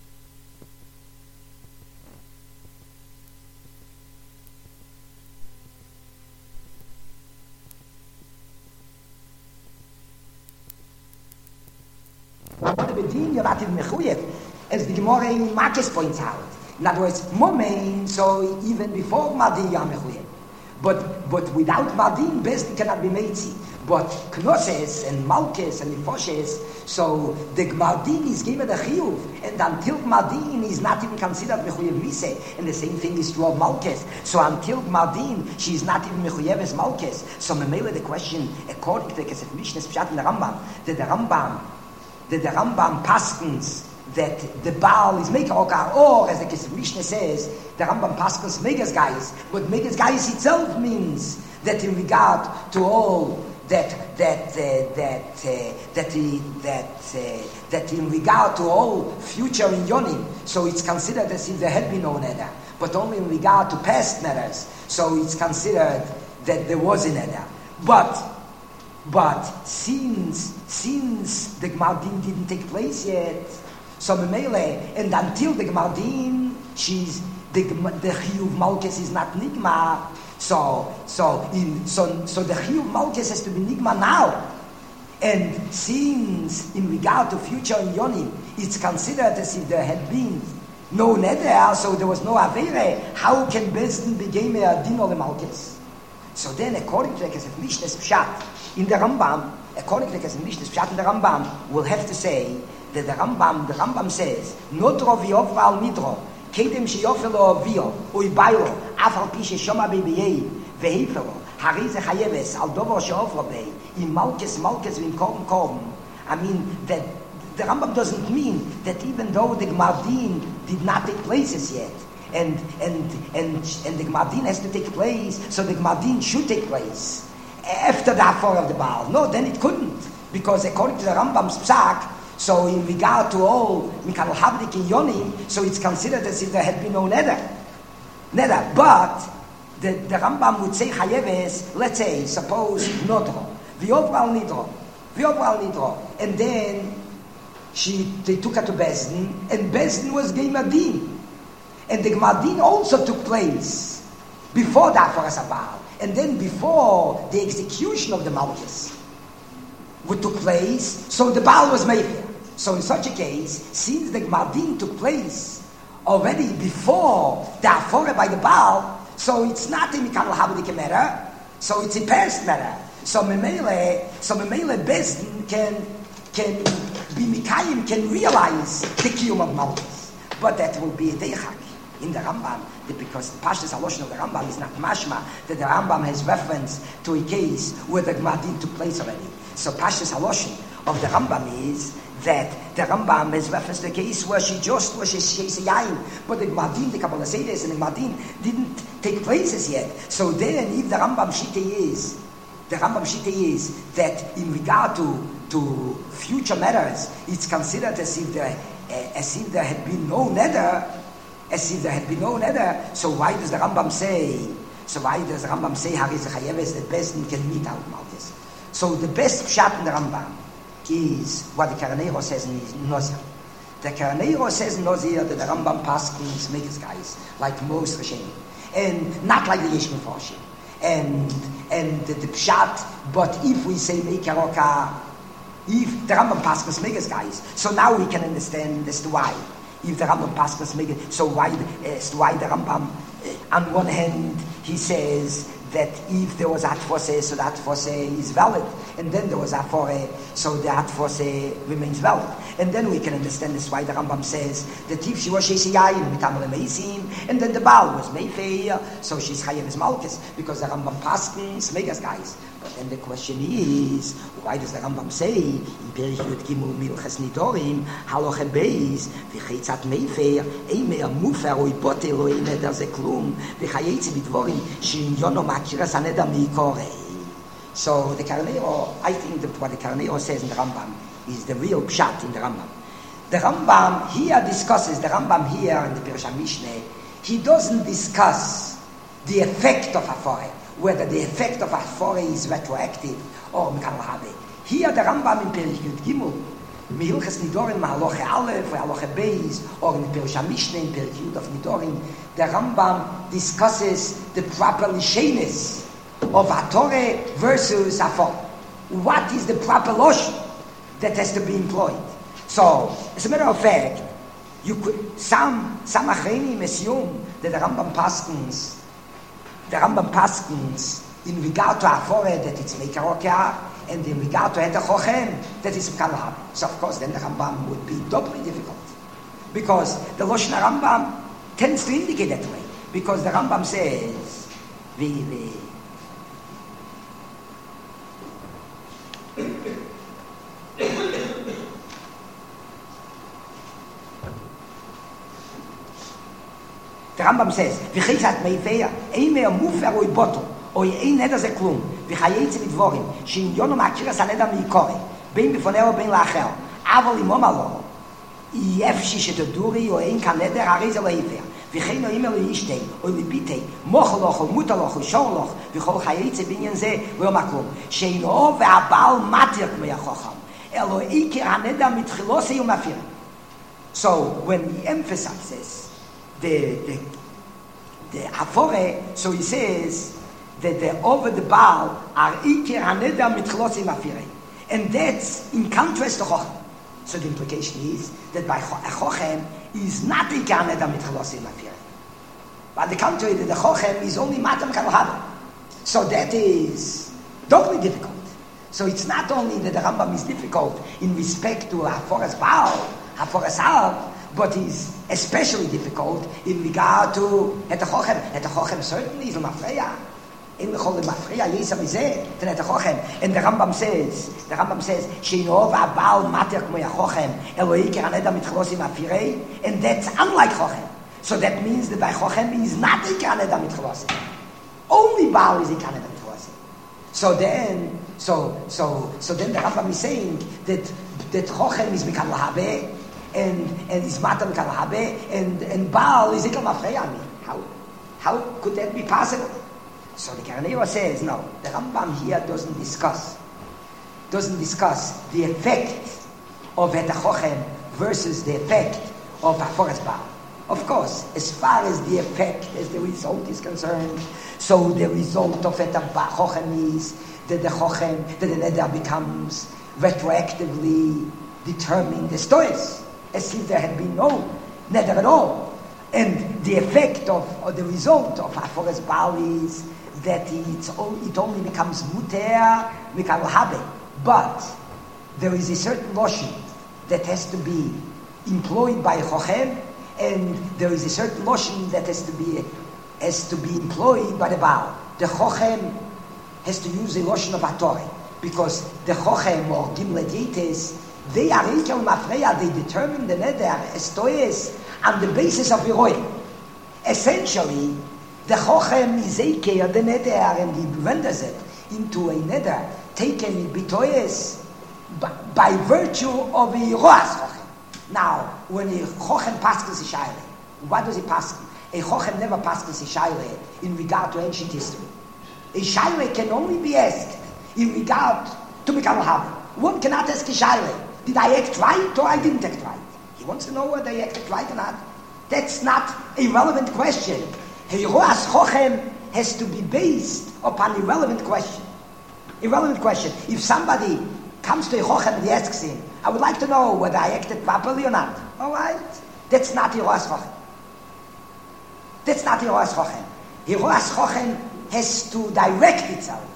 as the Gemara in Marcus points out. In other words, Momein, so even before Madin you are Mechuyev. But, but without Madin, Bezdin cannot be Meitzi. But Knoses and Malkes and Nefoshes, so the Madin is given a Chiyuv, and until Madin is not even considered Mechuyev Mise, and the same thing is true of Malkes. So until Madin, she is not even Mechuyev as Malkes. So Memele, the question, according to the Kesef Mishnes Pshat in the Rambam, that the Rambam that the Rambam paskens that the Baal is Meker Oka, or as the Kesef Mishnah says, the Rambam paskens Megas Gais, but Megas Gais itself means that in regard to all that that uh, that uh, that he, that uh, that in regard to all future inyonim, so it's considered as if there had been no neder, but only in regard to past matters, so it's considered that there was a neder, but. But since since the Gmardin didn't take place yet, so Memele, and until the Gmardin, she's the the Chiyuv Malkes is not Nigma. So so in so so the Chiyuv Malkes has to be Nigma now. And since in regard to future Yonim, it's considered as if there had been no Neder, so there was no Avere, how can Bezdin begin a Din or the Malkes? So then, according to the Kesef Mishnes Pshat in the Rambam, according to the Kesef Mishnes Pshat in the Rambam, we'll have to say that the Rambam, the Rambam says, Nodro v'yofral nidro, kedem sheyofelo v'yo, ui bayro, afal pishe shoma bebiyei, v'hifelo, harize chayeves, al dovo sheoflo bei, im malkes malkes v'im korm korm. I mean, that the Rambam doesn't mean that even though the Gmardin did not take places yet, and and and and the Gmardin has to take place, so the Gmardin should take place after the Hafar of the Baal. No, then it couldn't, because according to the Rambam's Psak, so in regard to all Mikal Havdik and Yonim, so it's considered as if there had been no Neder. Neder. But the, the Rambam would say Chayeves, let's say, suppose Nodro, V'yovral Nidro, V'yovral Nidro, and then she, they took her to Bezdin, and Bezdin was Geimadin. And the Gmadin also took place before the Aforas HaBaal, and then before the execution of the Malchus would took place, so the Baal was Mefer. So in such a case, since the Gmadin took place already before the Afora by the Baal, so it's not a Mikal Habdik matter, so it's a past matter. So Memele, so Memele Bezdin can can be Mikayim, can realize the Kiyum of Malchus. But that will be a Deichak in the Rambam, because the Pashtus Haloshin of the Rambam is not mashma, that the Rambam has reference to a case where the Gmadin took place already. So Pashtus Haloshin of the Rambam is that the Rambam has reference to a case where she just was she's a yain, but the Gmadin, the Kabbalah Seder and the Gmadin didn't take places yet. So then, if the Rambam Shite is, the Rambam Shite is that in regard to to future matters, it's considered as if there as if there had been no neder. As if there had been no neder, so why does the Rambam say? So why does the Rambam say Hariz Chayeves that Bezdin can meet out Malchus? So the best pshat in the Rambam is what the Karaneiro says in Nozir. The Karaneiro says in Nozir that the Rambam paskins make his guys like most Rishonim, and not like the Yeshmin Farshim, and and the, the pshat. But if we say Meikaroka, if the Rambam paskins make his guys, so now we can understand as to why. If the Rambam passes make it, so why, uh, why the Rambam, uh, on one hand, he says that if there was Atfose, so the Atfose is valid, and then there was Afore, so the Atfose remains valid. And then we can understand this why the Rambam says that if she was Shesiyayim, Mitamale Meisim, and then the Baal was Meifeir, so she's Chayev as Malchus, because the Rambam passes Megas guys. But then the question is, why does the Rambam say in Perich Yud Gimel Milchas Nidorim Haloche Beis v'cheitzat Meifeir Eimer Mufer Oi Poter Oi Neder Ze Klum v'chayetzi B'dvorim Shein Yono Makiras Haneder Mikorei. So the Karaneiro, I think that what the Karaneiro says in the Rambam is the real pshat in the Rambam. The Rambam here discusses, the Rambam here in the Pirush HaMishneh, he doesn't discuss the effect of Hafore, whether the effect of Hafore is retroactive or Mikal Habe. Here the Rambam in Perich Yud Gimel, Mehilches Nidorim, Haloche Aleph, or Haloche Beis, or in the Pirush HaMishneh, in Perich Yud of Nidorim, the Rambam discusses the proper lishenis of Hatore versus Hafore. What is the proper lotion that has to be employed? So, as a matter of fact, you could, some, some Achreinim assume that the Rambam paskins, the Rambam paskins in regard to Hafore that it's Meikarokia, and in regard to Heta Chochem that it's Mkalahab. So of course then the Rambam would be doubly difficult, because the Loshen Rambam tends to indicate that way, because the Rambam says the, the The Rambam says, "V'cheitzat meifeya, eimer mufer oi botol, oi ein neder ze klum, v'chayetzi midvorim, shein yono makiras haneder miikore, bein bifoneo bein la'achel, aval imom alo, yefshi shetoduri o ein kan neder harei ze lo eifer, v'chein o imer lo yishtei, oi libitei, moch loch, o muta loch, o shor loch, v'chol chayetzi binyan ze, v'yo maklum, shein o ve'abal matir k'mei achocham, elo eiker haneder mitchilose yom afir." So when he emphasizes the the the Hafore, so he says that the over the Baal are Iker Haneder Mitchlosim Afirei, and that's in contrast to Chochem. So the implication is that by Chochem is not Iker Haneder Mitchlosim Afirei. By the contrary, that the Chochem is only Matam Kalhaba. So that is doubly difficult. So it's not only that the Rambam is difficult in respect to Haforas Baal, Haforas Av, but he's especially difficult in regard to Et HaChochem. Et HaChochem certainly is a Mafreya. In the Chol Mafreya, Yesam is it, then Et HaChochem. And the Rambam says, the Rambam says, Sheino V'Abal Mater K'mo Yachochem, Eloiker Aneda Mitchlosim Afirei, and that's unlike Chochem. So that means that by Chochem is not Iker Aneda Mitchlosim. Only Baal is Iker Aneda Mitchlosim. So then, so, so, so then the Rambam is saying that, that Chochem is Mikal Lahabeh, and and is matam kalahabe, and and Baal is ikal mafreya. How how could that be possible? So the Karneva says no. The Rambam here doesn't discuss doesn't discuss the effect of Et HaChochem versus the effect of Haforas Baal. Of course, as far as the effect, as the result is concerned, so the result of Et HaChochem is that the Chochem, that the Neder becomes retroactively determined as Toes, as if there had been no Neder at all. And the effect of, or the result of Haforas Baal is that it's, it only becomes Muter Mikal Habe. But there is a certain lotion that has to be employed by Chochem, and there is a certain lotion that has to be has to be employed by the Baal. The Chochem has to use a lotion of Hatorah, because the Chochem or Gimlet Yetes, they are Eikel Mafreya, they determine the Neder as Toes on the basis of Yeroy. Essentially, the Chochem is Eikel the Neder, and he renders it into a Neder taken in Bitoes by, by virtue of a Yeroas Chochem. Now, when a Chochem passes a Shaila, what does he pass? A Chochem never passes a Shaila in regard to ancient history. A Shaila can only be asked in regard to Mikal Habe. One cannot ask a Shaila, did I act right or I didn't act right? He wants to know whether I acted right or not. That's not a relevant question. A Yeroas Chochem has to be based upon a relevant question. Irrelevant question. If somebody comes to a Chochem and he asks him, I would like to know whether I acted properly or not. All right? That's not Yeroas Chochem. That's not Yeroas Chochem. Yeroas Chochem has to direct itself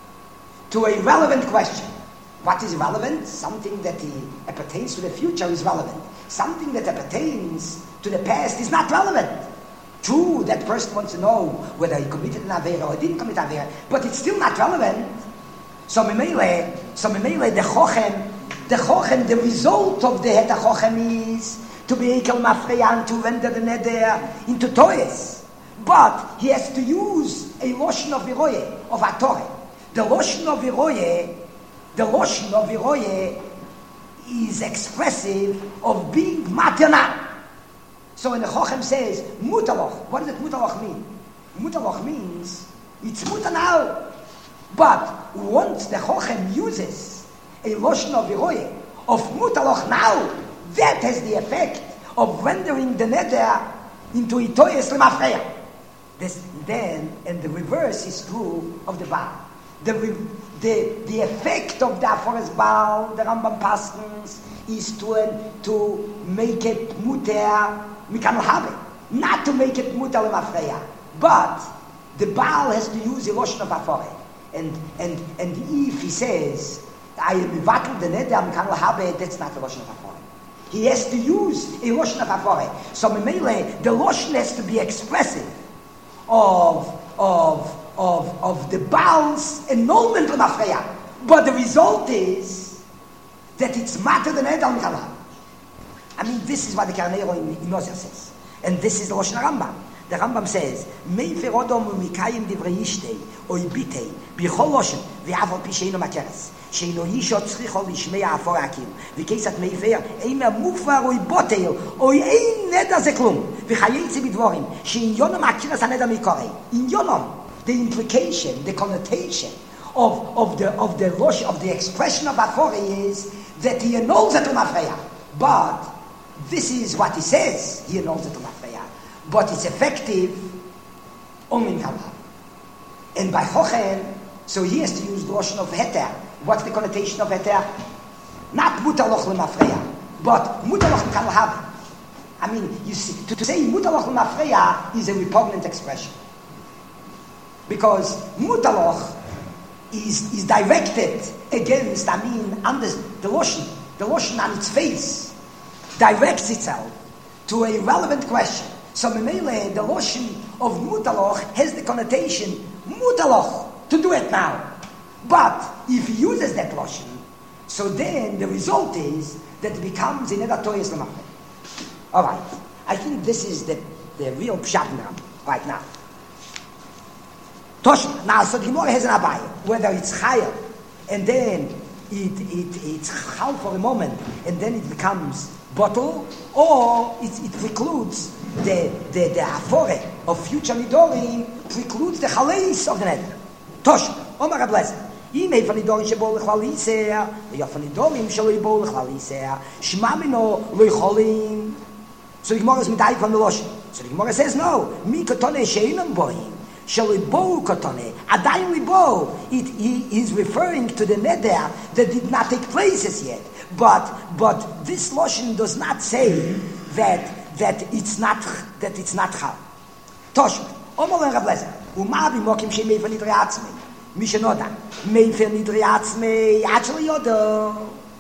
to a relevant question. What is relevant? Something that he, pertains to the future is relevant. Something that pertains to the past is not relevant. True, that person wants to know whether he committed an Avera or didn't commit an Avera, but it's still not relevant. So Memele, so Memele, the Chochem, the Chochem, the result of the Het HaChochem is to be Eikel Mafreya, to render the Neder into Toes. But he has to use a Loshen of Yeroye, of Hatorah. The Loshen of Yeroye, the Loshen of Yeroye is expressive of being Matana. So when the Chochem says, Mutaloch, what does it Mutaloch mean? Mutaloch means, it's Muta now. But once the Chochem uses a Loshen of Yeroye, of Mutaloch now, that has the effect of rendering the Neder into Itoyes Lemafreya. This, then, and the reverse is true of the Baal. The, the, the effect of the Haforas Baal, the Rambam Paskins, is to, uh, to make it Muter Mikal Habe, not to make it Muter Lemafreya. But the Baal has to use a Loshen of Hatorah. And, and, and if he says, I am Mivatel the Neder Mikal Habe, that's not the Loshen of Hatorah. He has to use a Loshen of Hatorah. So Memele, the Loshen has to be expressive of, of, of, of the Baal's annulment of Mafreya. But the result is that it's matter the Neder Mikal Habe. I mean, this is what the Karnero in, in Moser says. And this is the Loshen Rambam. The Rambam says, Meifer Odom Mikayim Divrei Ishtei, Oy Bitei, Bichol Loshen, V'Avar Pisheino Makeres, Sheino Yisho Tzricho Lishmei Afor Akim, V'Keisat Meifer, Eimer Mufar Oy Boteil, Oy Ein Neder Zeklum, V'Chayetze Bidvorim, Shein Yonom Akiras HaNeder Mikorei. In Yonom, the implication, the connotation of, of the of the Losh, of the expression of Afore is that he annuls it to Mafreya. But this is what he says, he annuls it to Mafreya. But it's effective only in Kalab. And by Chochem, so he has to use the Loshen of Heter. What's the connotation of Heter? Not Mutaloch Lemafreya, but Mutaloch Kalab. I mean, you see, to, to say Mutaloch Lemafreya is a repugnant expression. Because Mutaloch is, is directed against, I mean, under the lotion, the lotion on its face, directs itself to a relevant question. So Memele, the lotion of mutaloch has the connotation mutaloch, to do it now. But if he uses that lotion, so then the result is that it becomes in edatoyes lemachem. All right, I think this is the, the real pshat now, right now. Tosh, now so the Gemara has an abaya, whether it's chayil, and then it, it, it's chal for a moment, and then it becomes bottle, or it, it precludes the the the afore of future nidorim, precludes the chaleis of the neder. Tosh, Omar Ablezer. אם איפה נידורים שבואו לכלל ייסע, ויפה נידורים שלא יבואו לכלל ייסע, שמע מנו לא יכולים. So the Gemara is medayik from the Loshen. So the Gemara says, no, mi kotone she'inam boim, שלא יבואו kotone, עדיין ליבואו. He is referring to the neder that did not take place as yet. But, but this Loshen does not say that, that it's not, that it's not chal. Tosh, Omar and Rav Lezer, ומה במוקים שמאיפה נדרי עצמי? מי שנודע, מאיפה נדרי עצמי, עד שלא יודו,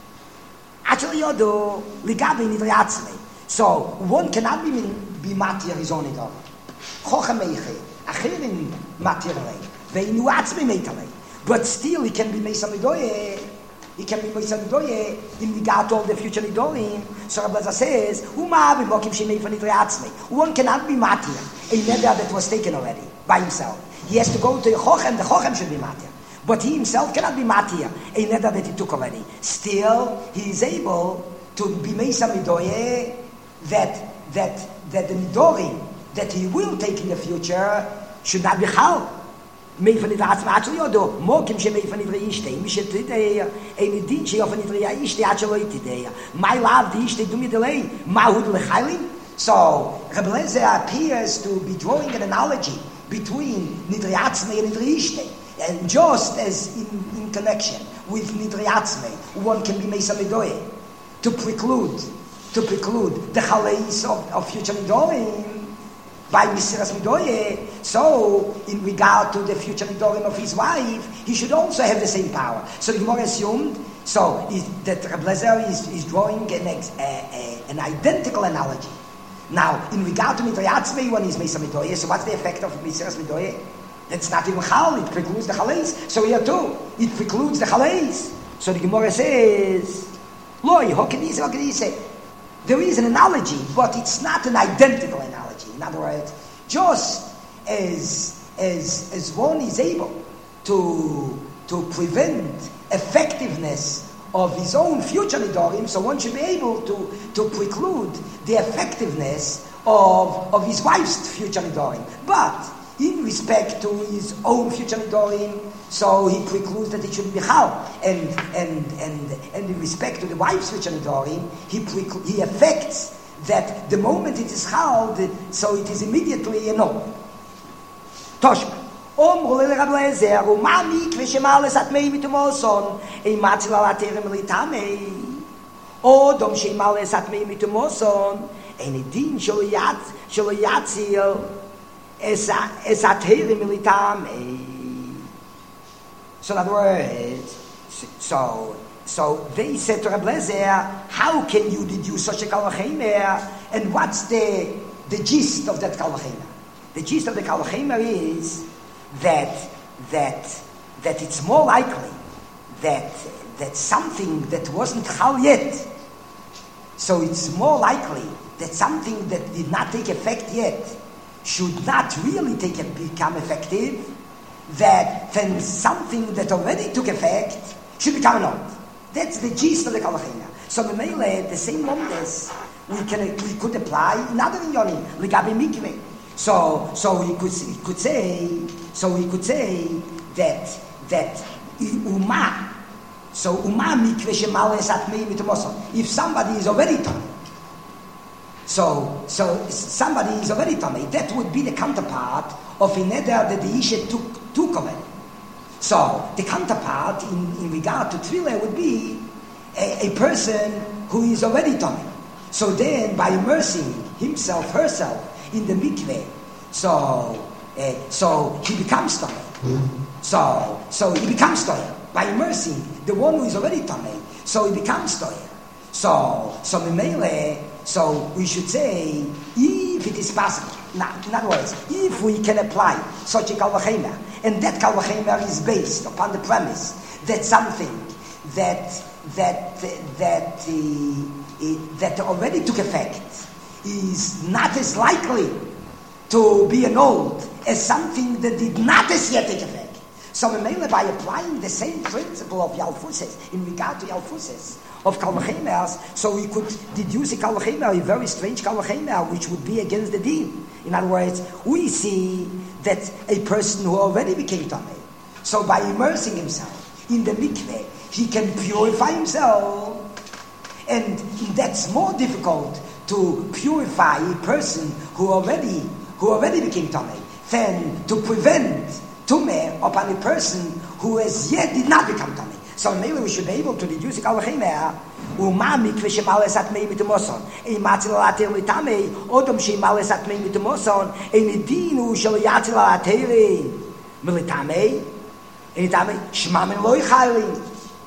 עד שלא יודו, לגבי נדרי עצמי. So, one cannot be, be matir his own idol. Chochem meiche, achirim matir alei, veinu atzmi meit alei. But still, he can be meisam nidoye, he can be meisam nidoye, in regard to all the future nidorim. So Rabbi Lezer says, Uma b'mokim shemeifa nidrei atzmi. One cannot be matir, a neder that was taken already, by himself. He has to go to a chochem, the chochem should be matir. But he himself cannot be matir, a neder that he took already. Still, he is able to be meisam nidoye, that that that the nidorim that he will take in the future should not be chal. Meifan nidrei atzmi ad shelo yodo, mokim shemeifan nidrei ishtei, mi shetidei, ein din sheyofen nidrei ishtei ad shelo yitidei. My love, the ishtei do me delay, mahud lechalim. So Rabbi Lezer appears to be drawing an analogy between nidrei atzmi and nidrei ishtei, and just as in, in connection with nidrei atzmi, one can be meisam nidoye to preclude. to preclude the chaleis of, of future nidorim by Mesiras Midoye. So, in regard to the future nidorim of his wife, he should also have the same power. So the Gemara assumed so is, that Rabbi Lezer is, is drawing an, ex, a, a, an identical analogy. Now, in regard to Nidrei Atzmei, one is Mesiras Midoye. So what's the effect of Mesiras Midoye? That's not even chal, it precludes the chaleis. So here too, it precludes the chaleis. So the Gemara says, Loi, how can he say, how can he say? There is an analogy, but it's not an identical analogy. In other words, just as as as one is able to to prevent effectiveness of his own future nidorim, so one should be able to to preclude the effectiveness of of his wife's future nidorim. But in respect to his own future nidorim, so he precludes that it should be chal, and and and and in respect to the wife's future nidorim, he preclu- he affects that the moment it is chal, so it is immediately a no. Toshma. Omru le Rabbi Lezer, u'ma mikve shemales atmei mitumoson, ein matzil al aterem litamei, odom shemales atmei mitumoson, ein edin shelo yatzil, es aterem litamei. So in other words, so so they said to Rabbi Lezer, how can you deduce such a kal v'chemer? And what's the the gist of that kal v'chemer? The gist of the kal v'chemer is that that that it's more likely that that something that wasn't chal yet. So it's more likely that something that did not take effect yet should not really take become effective, that then something that already took effect should become an old. That's the gist of the kal v'chemer. So the Mele, the same londes we can we could apply in other inyonim, legabe mikveh. So so he could he could say so he could say that that uma so uma mikveh shemales atmei mitumoson. If somebody is already tummy, so so somebody is already tummy, that would be the counterpart of a neder that the isha took took already. So the counterpart in, in regard to tefillah would be a, a person who is already tummy. So then, by immersing himself, herself in the mikveh, so uh, so he becomes tummy. So, so he becomes toya by immersing the one who is already tamei. So he becomes toya. So, so mimele. So we should say, if it is possible. Now, in other words, if we can apply such a kal v'chemer, and that kal v'chemer is based upon the premise that something that that that uh, that already took effect is not as likely to be annulled as something that did not as yet take effect. So mainly by applying the same principle of Yalfuses in regard to Yalfuses of Kal V'chemers, so we could deduce a Kal V'chemer, a very strange Kal V'chemer, which would be against the deen. In other words, we see that a person who already became Tamei, so by immersing himself in the mikveh, he can purify himself, and that's more difficult to purify a person who already who already became Tamei than to prevent Tumeh upon a person who as yet did not become Tamei. So maybe we should be able to reduce the Kal V'chemer Uma mikveh shemales atmei mitumoson ein matzil alater litamei odom shemales atmei mitumoson ein dinu shel yatzil alater militamei ein tamei shmamen lo ychalin.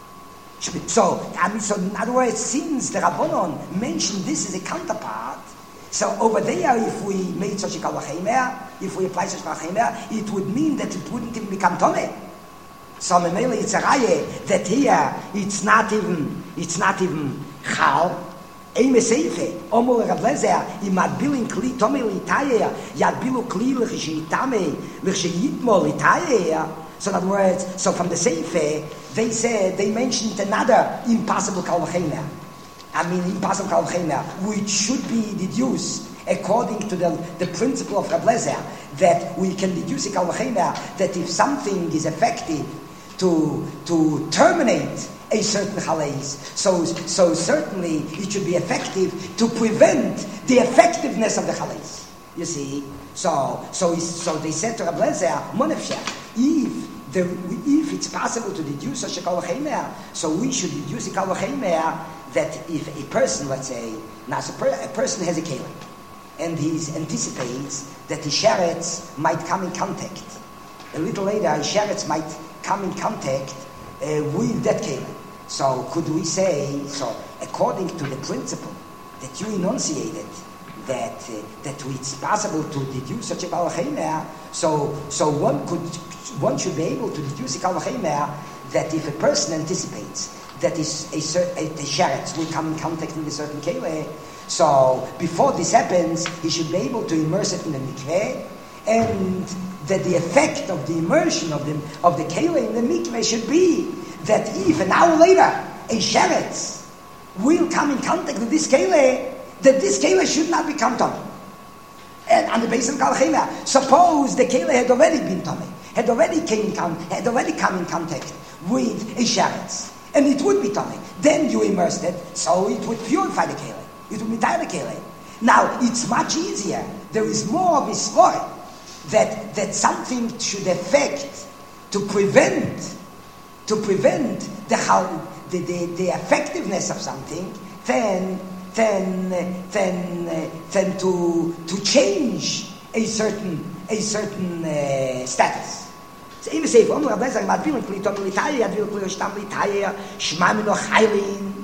So, I mean, so in other words, since the Rabbanon mentioned this as a counterpart, so over there, if we made such a Kal V'chemer, if we apply such a Kal V'chemer, it would mean that it wouldn't even become Tomei. So Memele, it's a raya that here it's not even it's not even Chal. Eime Seife, Omol Rav Lezer, Imadbilin Kli Tomei Litayer, Yadbilu Kli L'Chishitame, L'Chishitmo Litayer. So in other words, so from the Seife, they said, they mentioned another impossible Kal V'chemer. I mean, impossible Kal V'chemer, which should be deduced according to the, the principle of Rav Lezer, that we can deduce a Kal V'chemer, that if something is effective to, to terminate a certain Chaleis, so, so certainly it should be effective to prevent the effectiveness of the Chaleis. You see? So, so, so they said to Rav Lezer, Monefsheh, if The, if it's possible to deduce such a Kal V'chemer, so we should deduce a Kal V'chemer that if a person, let's say, now a, per, a person has a kelim, and he anticipates that the sheretz might come in contact. A little later, a sheretz might come in contact uh, with that kelim. So could we say, so according to the principle that you enunciated, that uh, that it's possible to deduce such a Kal V'chemer, so so one could one should be able to deduce a Kal V'chemer that if a person anticipates that is a certain a sheretz will come in contact with a certain kele, so before this happens, he should be able to immerse it in the mikveh, and that the effect of the immersion of the of the kele in the mikveh should be that if an hour later a sheretz will come in contact with this kele, that this kele should not become tummy. And on the basis of Kal V'chemer, suppose the kele had already been tummy, had already came in con- had already come in contact with a sheretz, and it would be tummy. Then you immersed it, so it would purify the kele. It would retire the kele. Now it's much easier. There is more of a story that that something should affect to prevent to prevent the the, the, the effectiveness of something than. Than, than, than to to change a certain a certain uh, status. So even say, "Om Rabbi Zag Madvil Klitom Litaya, Advil Klitom Litaya, Shmam no Chaylin."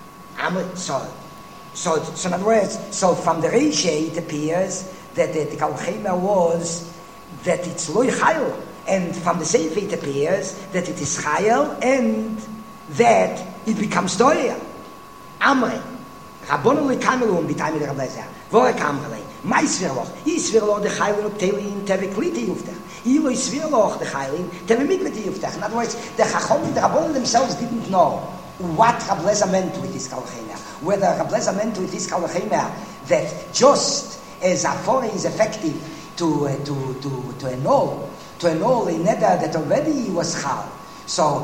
So, so, so in other words, so from the Reisha it appears that the, the Kal V'chemer was that it's loy chayil, and from the Sefer it appears that it is chayil and that it becomes toya. Amre. Rabbonon lekamelum b'tayim de Rav Lezer. Vore kamrele. Mai svirloch. I svirloch de chaylin up telin teve klite yuftach. I lo svirloch de chaylin teve mikvete yuftach. In other words, the Chachom, the Rabbonon themselves didn't know what Rav Lezer meant with this Kal V'chemer. Whether Rav Lezer meant with this Kal V'chemer that just as Afore is effective to uh, to to to annul to annul a neder that already was chal. So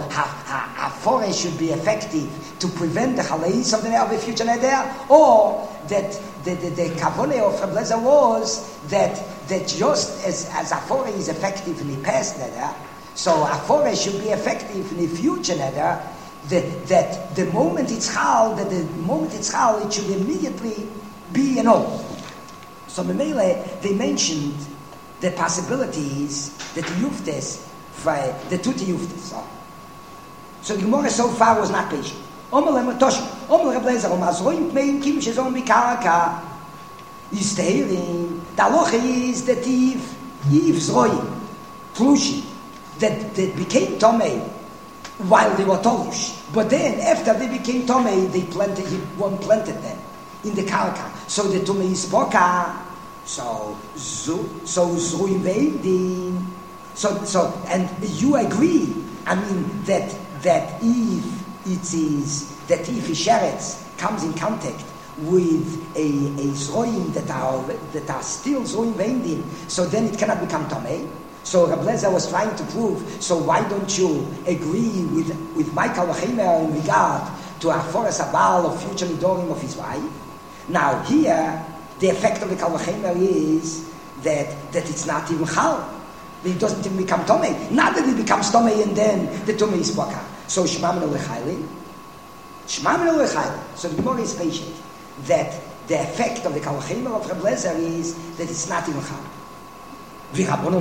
Afore should be effective to prevent the chaleis of the of a future neder, or that the the, the kavanah of Rav Lezer was that that just as as Afore is effective in the past neder, so Afore should be effective in the future neder. That that the moment it's chal, that the moment it's chal, it should immediately be annulled. So Memele, they mentioned the possibilities that the Yuftes for the Tuti Yuftis. So the Gemara so far was not patient. Omar Lematosh, Omar Reblezer, Omar Zoim, Meim Kim Shezon Bikaraka. Is the hearing, the halacha is that if, if Zoim, Plushi, that, that became Tomei while they were Tolush, but then after they became Tomei, they planted, one planted them in the Karaka. So the Tomei is Boka. So, so, so Zoim Veidin. So, so, and you agree, I mean, that, that if it is, that if Isheretz comes in contact with a, a Zoim that are, that are still Zoim Veidin, so then it cannot become Tomei. So Reb Lezer was trying to prove, so why don't you agree with, with Michael Wachemer in regard to a forest abal of future Nidorim of his wife? Now here, the effect of the Kal Wachemer is that, that it's not even Chal. It doesn't even become Tomei. Not that it becomes Tomei and then the Tomei is Boka. So Shema Min Lechaylin. Shema Min Lechaylin. So the Gemara is patient. That the effect of the Kal Wachemer of Reb Lezer is that it's not even Chal. So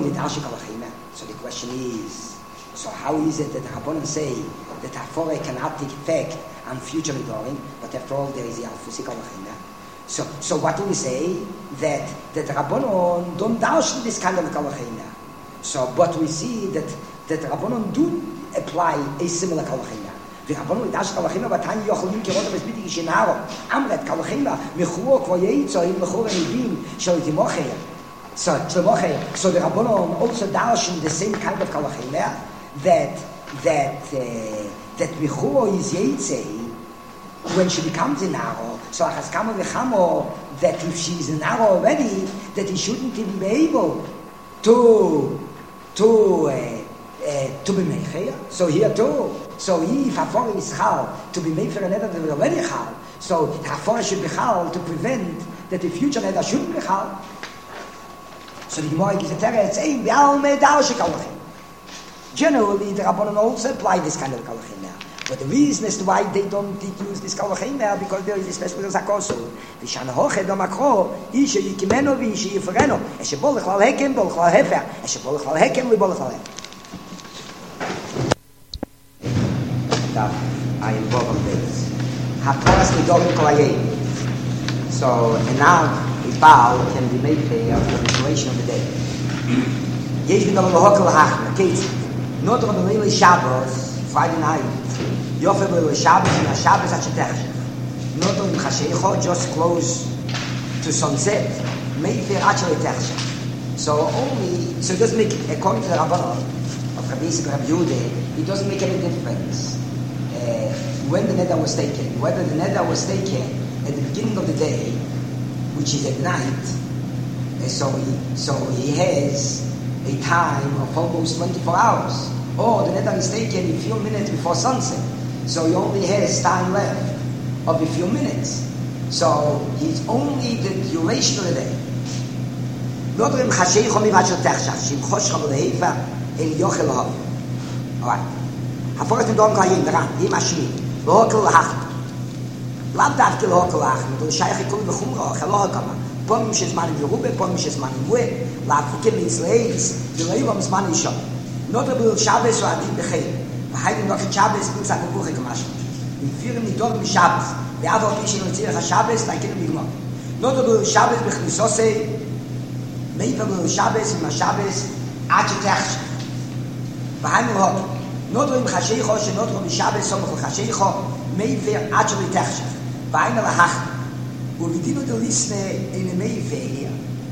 the question is, so how is it that the Rabbanon say that Hafore cannot take effect on future Nidorim, but after all there is the Alfusi Kalachina? So, so what do we say? That, that the Rabbanon don't darshan this kind of Kalachina. So, but we see that, that the Rabbanon do apply a similar Kalachina. The Rabbanon darshan Kalachina, but Tanya Yochalim Kirota Besbiti Gishinaro, Amret Kalachina, Mechuro Kvoyeitzo, Im Mechuro Nibim, Sholitimocher. So, so the Rabbanon also darshan the same kind of kalachimah that that uh, that Michuo is Yetzei when she becomes an arrow. So Achaskama v'chamo that if she is an arrow already, that he shouldn't even be able to to uh, uh, to be mecher. So here too. So if Hafor is chal to be mecher and that is already chal, so Hafor should be chal to prevent that the future neder shouldn't be chal. So the Gemara gives a teretz saying, "V'alme darshe kalachim." Generally, the Rabbanon also apply this kind of kalachim now. But the reason as to why they don't use this kalachim now, because there is a special zakosu. V'shan hoche do makro, ishe yikimeno v'ishe yifreno. Eshe bolech lal hekem, bolech lal hefer. Eshe bolech lal hekem, bolech lal hefer. That I involve on this. Hakaras midorim kolayim. So, and now, a Baal can be made pay after the duration of the day. Yesh bin Abba Hokel Hachna, Kate. Not on the Leila Shabbos, Friday night. Yofe Leila Shabbos and a Shabbos at Shetechshech. Not on Chasheicho, just close to sunset. Mayfair actually Techshech. So only, so it doesn't make, according to the Rabbanon of Rabbi Yisrael Rabbi Yehuda, it doesn't make any difference uh, when the neder was taken. Whether the neder was taken at the beginning of the day, which is at night, and so he, so he has a time of almost twenty-four hours. Or the neder is taken a few minutes before sunset, so he only has time left of a few minutes. So he's only the duration of the day. Not in Chashei Chomi Vachel Techshach, Shim Chosh Chavel Heifa El Yochel Hov. All right. Haforet Midon Kayim Daran Yim Ashmi Lohokel Hach. לאו דווקא לא הכל אחמד, הוא שייך לכל בחומרה, אחר לא הקמה. פעמים שזמן עם ירובה, פעמים שזמן עם מוה, להפוקים לישראלס, ולאיו המזמן אישו. נותר ביל שבס או עתיד בחיים. והיינו נוקת שבס, בלצת נבוכה כמשהו. נפירים נידור משבס, ועד עוד מי שנוציא לך שבס, להכינו בגמור. נותר ביל שבס בכניסוסי, מאיפה ביל שבס עם השבס, עד שתחשך. והיינו הוקי. נותר עם חשיכו, שנותר משבס, סומך לחשיכו, מאיפה עד שלא תחשך. ואין על ההחד, ובדינו דליסנה אין המאיפה,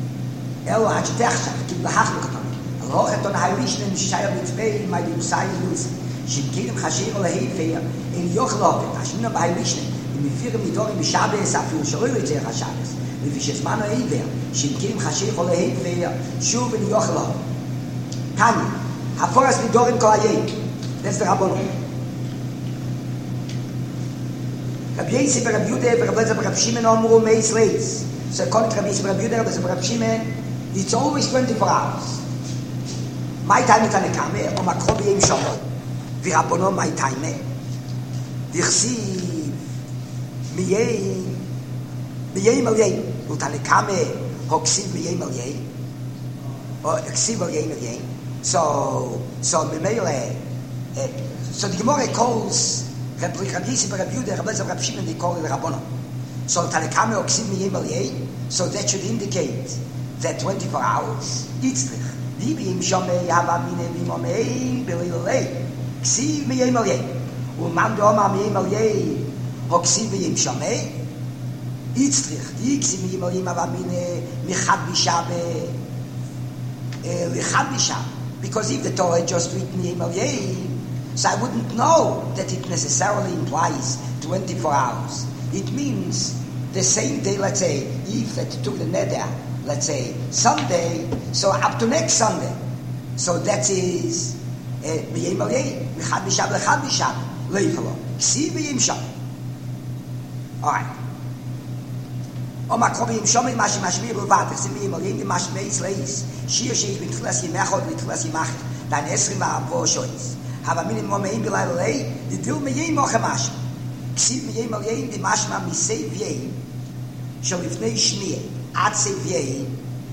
אלו עד שתחשך, כי בהחד לכתוב. על הוכת on heiligsten Shaya Mitzvah my Yusai Luz shin keinem Chashir oder Hefer in Yochlopet ashmina bei heiligsten im vier Midorim Shabbos afil shloile tzeh Shabbos wie wie es man Hefer shin keinem Chashir oder Hefer shuv in Yochlopet Tani haforas Midorim kolayek das der Rabbanon Rabbi Yisrael Rabbi Yehuda Rabbi Lezer Rabbi Shimon Amru Meis Leis so according to Rabbi Yisrael Rabbi Yehuda Rabbi Shimon it's always twenty-four hours. My time is an ekame, or makro b'yim shabbat. V'rabono my time. V'chsiv miyei miyei maliyei. Utan ekame hoksiv miyei maliyei. Or ksiv maliyei maliyei. So, so Mimele, uh, so the Gemara calls Rabbi Yisi Rabbi Yehuda, Rabbi Lezer, Rabbi Shimon, they call it the Rabbanon. So Tanekame Oksiv Miyem Aliyeh, so that should indicate that twenty-four hours, Yitzlich, Dibim Shomei Havamine Vimomei Belilei, Ksiv Miyem Aliyeh, Umam Doma Miyem Aliyeh, Oksiv Miyem Shomei, Yitzlich, Yitzlich Miyem Aliyeh Havamine Michad Bishabe, Lichad Bishabe. Because if the Torah had just written Miyem Aliyeh, so I wouldn't know that it necessarily implies twenty-four hours. It means the same day, let's say, if that took the neder, let's say, Sunday, so up to next Sunday. So that is Miyem Aliyeh, Michad Bishab, Lechad Bishab, Leifalo, Ksiv Miyem Shom. All right. Oma Kobi Yim Shom, Mashi Mashmi, Ruvat, Ksiv Miyem Aliyeh, Mashi Meis Leis, Shir Sheich B'Tchilas Yimechot, B'Tchilas Yimachot, Dan Esrim V'Avo Shoyis. Have a minimum Meim B'Lai Lei, the Dil Miyem Mocha Mashi. Ksiv Miyem Aliyeh, the Mashma Misei V'Yei, Sholifnei Shmiyeh, Ad Seiv Yei,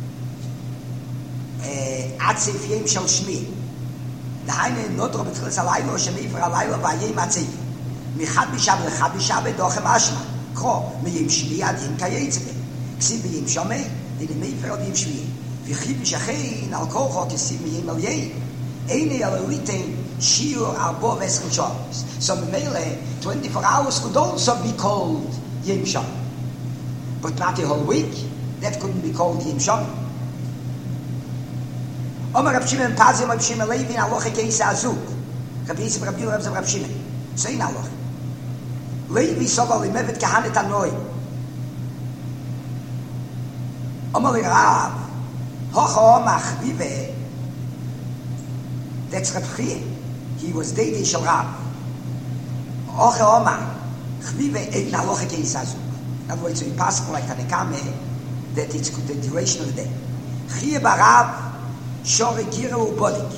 Ad Seiv Yei Shal Shmiyeh. The Haine Notro B'Tchilas Alaylo, Shemeifer Alaylo, V'Yei Matzei. Michad Bishab, Lechad Bishab, Dochem Ashma. Kro, Miyem Shmiyeh, Ad Yem Kayetzebe. Ksiv Miyem Shomei, the Meifer Ad Yem Shmiyeh. V'Chiv Mishachein, Al Kocho, Ksiv Miyem Aliyeh. Eine Alolitin, Shiur Arbo Vesrim Shoms. So Mele, twenty-four hours could also be called Yom Shom. But not the whole week. That couldn't be called Yom Shom. Omer Rab Shimon Pazim, Rab Shimon Levi, Aloche Keisa Azuk. Rab Yisib, Rab Yisib, Rab Shimon. So in Aloche. Levi Sogal Imevet Kahanet Anoi. Omer Rav, Hocho Omach Vive. That's Rab Chie. He was Deidei Shel Rav. Oche Oma, Chvive Ein Aloche Keisa Azuk. In other words, so you pass like Tanekame, that it's the duration of the day. Chie Barav, Shore Gira Ubodik.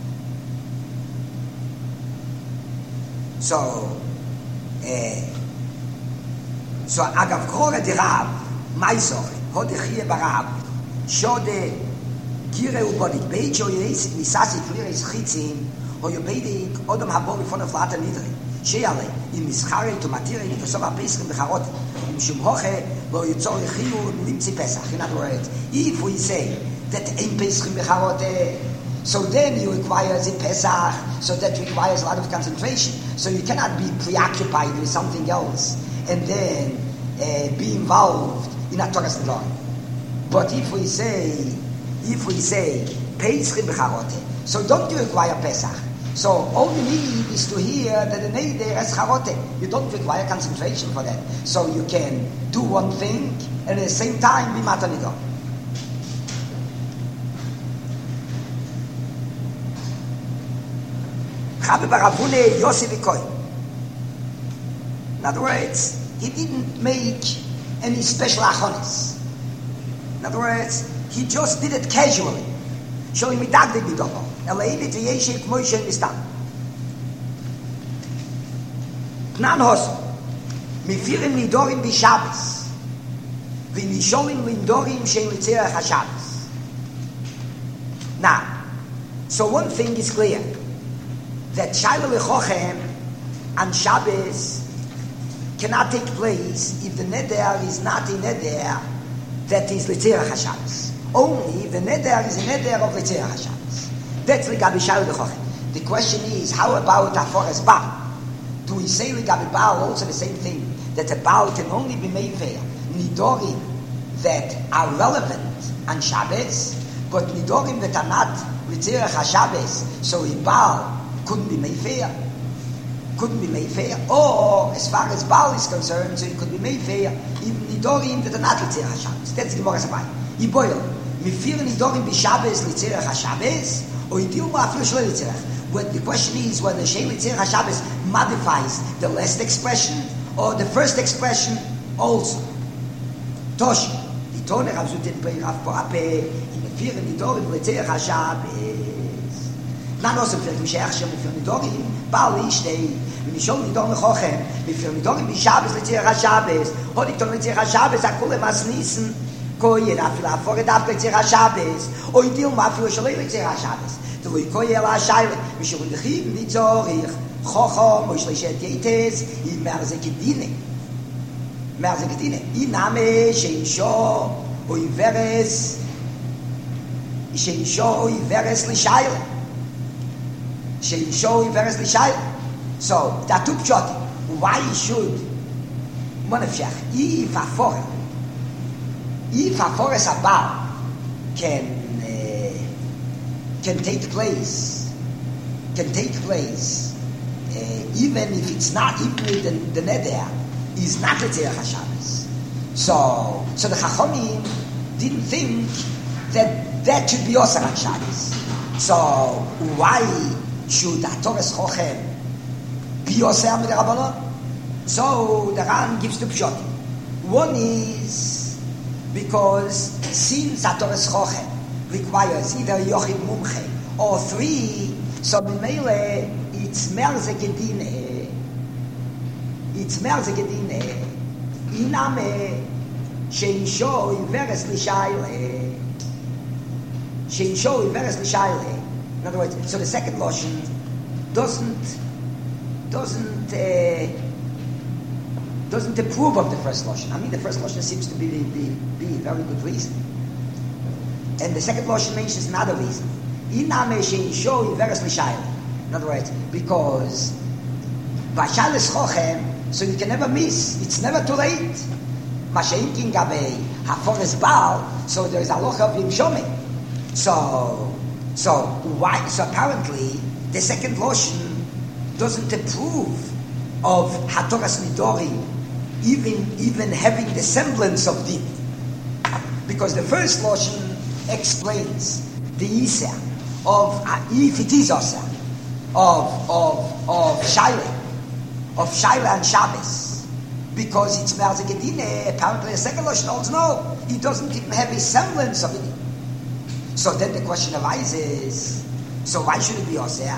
So, uh, so Agav Krore de Rav, Maisoche, Hode Chie Barav, Shore Gira Ubodik. Beit Sho Yeis, Misasi Kliris Chitzim, or you beide Odom Habori von der Flata Nidri. Sheale, in Mischare to Matire, in the Soma Pesach, the Charot, in Shumhoche, where you saw the Chiu, Limtzi Pesach. In other words, if we say that in Pesach in the Charot, so then you require the Pesach, so that requires a lot of concentration. So you cannot be preoccupied with something else and then uh, be involved in a Torah's law. But if we say, if we say Pesach in the Charot, so don't you require Pesach? So all you need is to hear that the neder is charote. You don't require concentration for that. So you can do one thing and at the same time be matanido. Chabe Baravune Yosef Ikoy. In other words, he didn't make any special achonis. In other words, he just did it casually. Showing me that they did all. Elaine to Yeshik Moshe in Istan. Pnan Hosso. Mifirim Nidorim Bishabis. Vinisholim Lindorim Shem Litzerach HaShabbos. Now, so one thing is clear. That Shaila Lechochem and Shabbos cannot take place if the neder is not a neder that is Litzerach HaShabbos. Only if the neder is a neder of Litzerach HaShabbos. That's Ligabi Shaila Lechochem. The question is, how about Aforas Baal? Do we say Ligabi Baal also the same thing? That a Baal can only be made fair Nidorim that are relevant on Shabbos, but Nidorim that are not Litzerach HaShabbos, so a Baal couldn't be made fair. Couldn't be made fair. Or, as far as Baal is concerned, so it could be made fair even Nidorim that are not Litzerach HaShabbos. That's the Gemara's point. Yiboil, Mifir Nidorim B'Shabbos Litzerach HaShabbos, or Yidilma Afil Shloi Litzerach. But the question is whether Shem Litzerach HaShabbos modifies the last expression or the first expression also. Tosh, the Toner Rav Zutin Pei Rav Poape, Mifir Nidorim Litzerach HaShabbos. Not also for the Sheikh Shem for Nidorim, Baal Ishtei, when you show Nidorim Chochem, if you're Nidorim B'Shabbos Litzerach HaShabbos, Hodik Ton Litzerach HaShabbos, Akulem As Nissen, koye da fila for da Tzera Shabbos, oi dil ma fil shalei Tzera Shabbos. Du loy koye la shayle, mi shul de khim di tzorich, khocho mo shlishet yites, i merze kedine. Merze kedine. I name shein sho, oi veres, shein sho oi veres li shayle. Shein sho oi veres li shayle. So, that took shot. Why should one of Shach, if a for if a forest about can uh, can take place, can take place, uh, even if it's not even the, the neder is not the Tzera Shabbos. So, so the Chachamim didn't think that that should be also on Shabbos. So, why should a Torah Chochem be also with the Rabbanon? So the Ran gives two pshat. One is because since a Torah Chochem requires either Yochid Mumche or three, so B'meile it's Merze Gedine, it's Merze Gedine, Iname Sheinsho Iveres Lishayle, Sheinsho Iveres Lishayle. In other words, so the second lotion doesn't doesn't. Uh, doesn't approve of the first lotion. I mean, the first lotion seems to be, be, be a very good reason. And the second lotion mentions another reason. In other words, because Bashalis Chochem, so you can never miss. It's never too late. Masha'inkin Gabei, Hafones Baal, so there is a loch of Yimshome. So, so why? So apparently, the second lotion doesn't approve of Hatoras Midori, even even having the semblance of din, because the first lotion explains the isa of uh, if it is also of of of shaila of shaila and Shabbos, because it's Merze Gedine. Apparently, the second lotion holds no, he doesn't even have a semblance of it. So then the question arises: so why should it be oseh?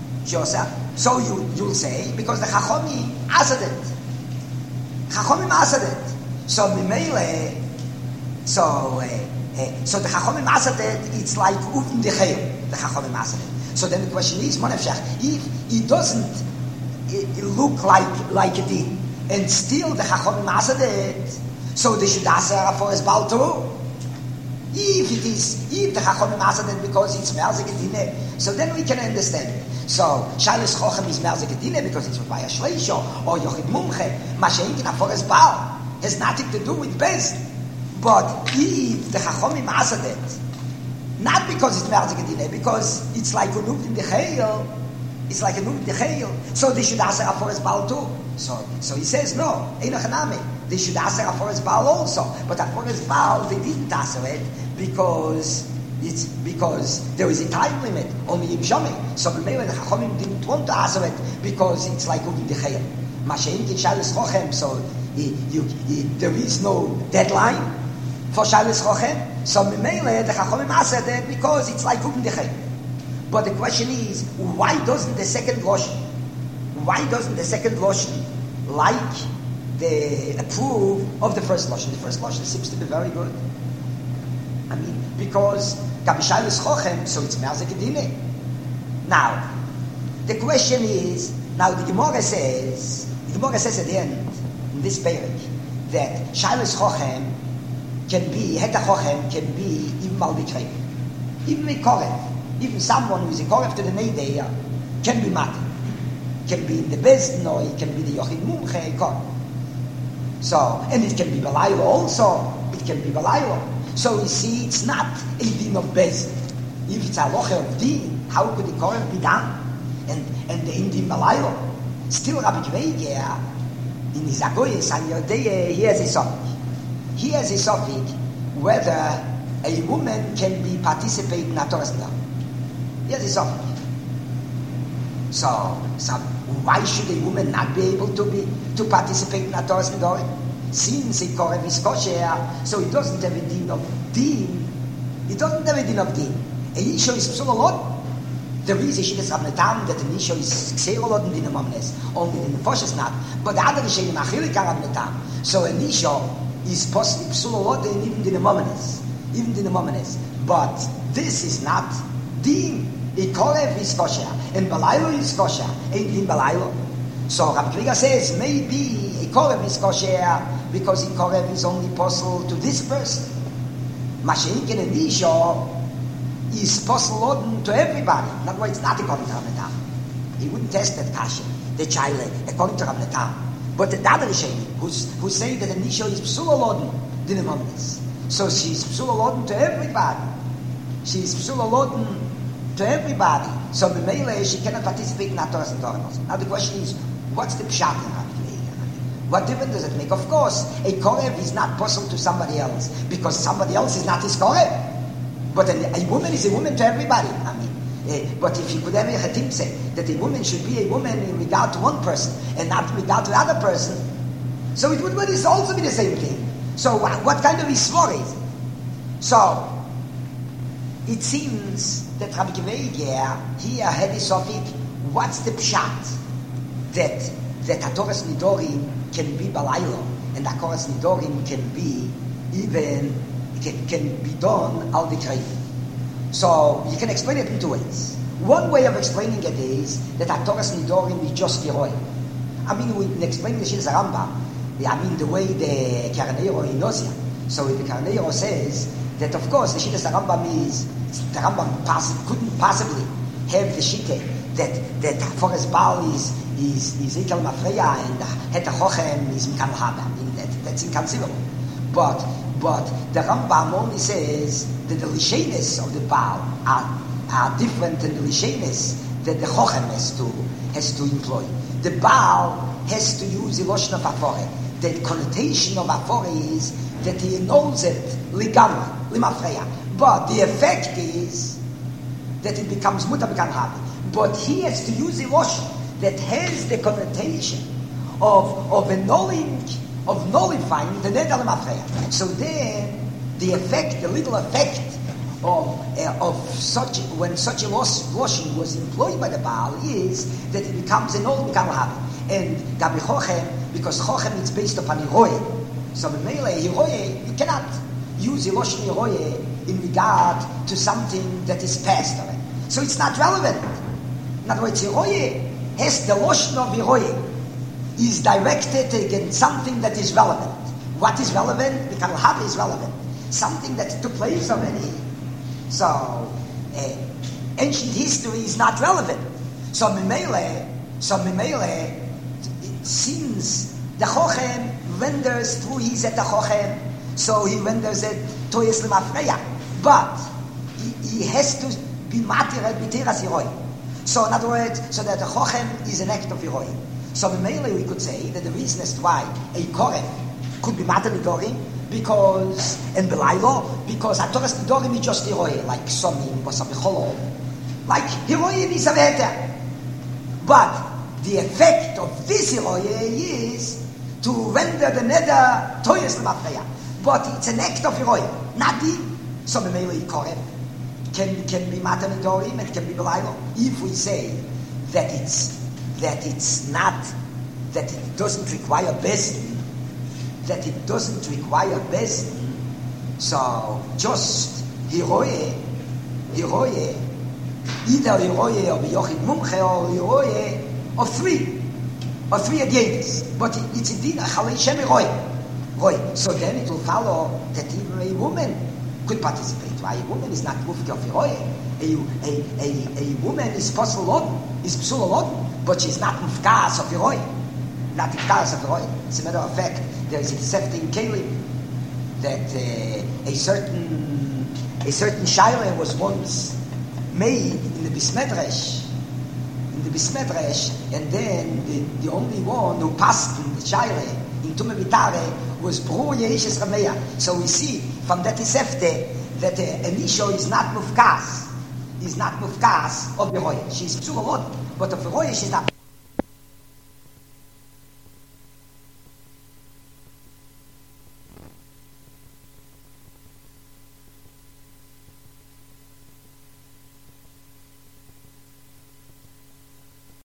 So you you'll say because the Chachomim asad it. Chachomim asad it. So Mimele, so uh, uh, so the Chachomim asad it. It's like uvn dechayim. The Chachomim asad it. So then the question is, Monefshach, if he doesn't it, it look like like a din, and still the Chachomim asad it, so they should aser for his bal too. If it is, if the Chachomim asad it because it's Merze Gedine, so then we can understand it. So, Shalos Chochem is Merze Gedine because it's by a Shleisho or Yochid Mumche. Masha'inkin HaFores Baal has nothing to do with Bez. But if the Chachomim asad it, not because it's Merze Gedine, because it's like a Nub in the Chayil, it's like a Nub in the Chayil, so they should ask HaFores Baal too. So, so he says, no, Einachaname, they should ask HaFores Baal also. But HaFores Baal, they didn't ask it because it's because there is a time limit on the Yimshome. So the Chachamim didn't want to answer it because it's like Uvin Dechayim. Masha'inkin Shalos Chochem, so you, you, you, there is no deadline for Shalos Chochem. So the Chachamim answered it because it's like Uvin Dechayim. But the question is, why doesn't the second lotion, why doesn't the second lotion like the approve of the first lotion? The first lotion seems to be very good. I mean, because Kabishalis Chochem, so it's Merze Gedine. Now, the question is, now the Gemara says, the Gemara says at the end, in this parak, that Shalos Chochem can be, Heta Chochem can be even Malbikreim, even a Koref, even someone who is a Koref to the Neideya can be Mati, can be in the Bezdin, or it can be the Yochid Mumche, Koref. So, and it can be Balaylo also, it can be Balaylo. So you see, it's not a din of Bezdin. If it's a locher of din, how could the Koref be done? And and the Indian Malaylo. Still Rabbi Kveiger, in his Agoyes, and Yodei, he has a suffix. He has a suffix whether a woman can be participating in a Torah's Nidor. He has a suffix. So, so why should a woman not be able to be to participate in a Torah's Nidor? Since a Koref is kosher, so he doesn't have a din of din. He doesn't have a din of din. A Isha is psulolot. There is a shittas Rabnetam that an Isha is xerolot in din amamnes, only in the Fosh is not. But the other is a machilik Rabnetam. So an Isha is possible psulolod and even the momenes, even the momenes. But this is not din. Ikorev is kosher and balaylo is kosher. Ain't din balaylo. So Rabbi Kriga says maybe Ikorev is kosher because Ikorev is only possible to this person. Mashenkin and Nisho is possible to everybody. In other words, not according to Ramnetam. He wouldn't test that kasha, the child, according to Ramnetam. But the other Rishonim, who say that the Nisho is psulolodin, dinamomnis. So she's psulolodin to everybody. She's psulolodin to everybody. So the Mele, she cannot participate in Torah and Torah. Now the question is, what's the pshat in Rabbi Akiva? What difference does it make? Of course, a korev is not possible to somebody else because somebody else is not his korev. But a, a woman is a woman to everybody. I mean, uh, but if you could ever Chatim say that a woman should be a woman in regard to one person and not in regard to the other person, so it would also be the same thing. So what, what kind of Yisvor is it? So it seems that Rabbi Akiva here had a sofik. What's the pshat that that Hatoras Nidorim can be balaylo and Hatoras Nidorim can be even can, can be done al the. So you can explain it in two ways. One way of explaining it is that Hatoras Nidorim is just Yeroi. I mean, we can explain the Shir Rambam. I mean, the way the Karaneiro in Ozia. So the Karaneiro says that, of course, the Shir Rambam is the Rambam pass, couldn't possibly have the Shite that that Forest Baal is is is Ikel Mafreya and Het Hochem is Mikam Haba. I mean, that, that's inconceivable. But but the Rambam only says that the Lishenes of the Baal are, are different than the Lishenes that the Hochem has to has to employ. The Baal has to use the Lashon of Afore. The connotation of Afore is that he knows it Ligama, Limafreya. But the effect is that it becomes Muta Mikam Haba. But he has to use the Lashon that has the connotation of of annulling, of nullifying the Neder Limafreya. So then the effect, the little effect of uh, of such when such a Lashon was employed by the Baal is that it becomes an old Mikam Haba. And Gabi Chochem, because Chochem is based upon Hiroye. So in Mele, Hiroye, you cannot use Hiroshim Hiroye in regard to something that is past already. So it's not relevant. In other words, Hiroye has the Lashon of Hiroye is directed against something that is relevant. What is relevant? The Kalahaba is relevant. Something that took place already. So, uh, ancient history is not relevant. So Mimele, so Mimele, since the Chochem renders through his et Chochem, so he renders it Toyes Lemafreya. But he, he has to be Matiret B'Tiras Hiroi. So in other words, so that the Chochem is an act of Hiroi. So Mimele we could say that the reason as to why a Koref could be Matir Nidorim, because, and Belaylo, because Hatoras Nidorim is just Hiroi, like Somim, Basam B'Cholol, like Hiroi in Isaveter. But the effect of this Hiroye is to render the Neder Toyes Lemafreya. But it's an act of Hiroye, not the so Memele Koref can can be Matir Nidorim and can be Belaylo. If we say that it's that it's not, that it doesn't require Bezdin, that it doesn't require Bezdin, so just Hiroye, Hiroye, either Hiroye of Yochid Mumche or Hiroye of three, or three Adyenis, but it, it's indeed a Chalei Shem Hiroye. Roy. So then it will follow that even a woman could participate. Why a woman is not Mufti of Hiroye? A, a, a, a woman is Posel Lodin, is Psul Lodin, but she's not Mufkas of Hiroye. Not Mufkas of Hiroye. As a matter of fact, there is a Sefta in Kelim that uh, a certain a certain Shaila was once made in the Bismedresh, in the Bismedresh, and then the, the only one who passed in the Shaila in Tume Vitare was Bru Yeishes Rameya. So we see from that Sefta that uh, an Isha is not Mufkas, is not Mufkas of Hiroye. She's Psul Lodin, but of Hiroye she's not.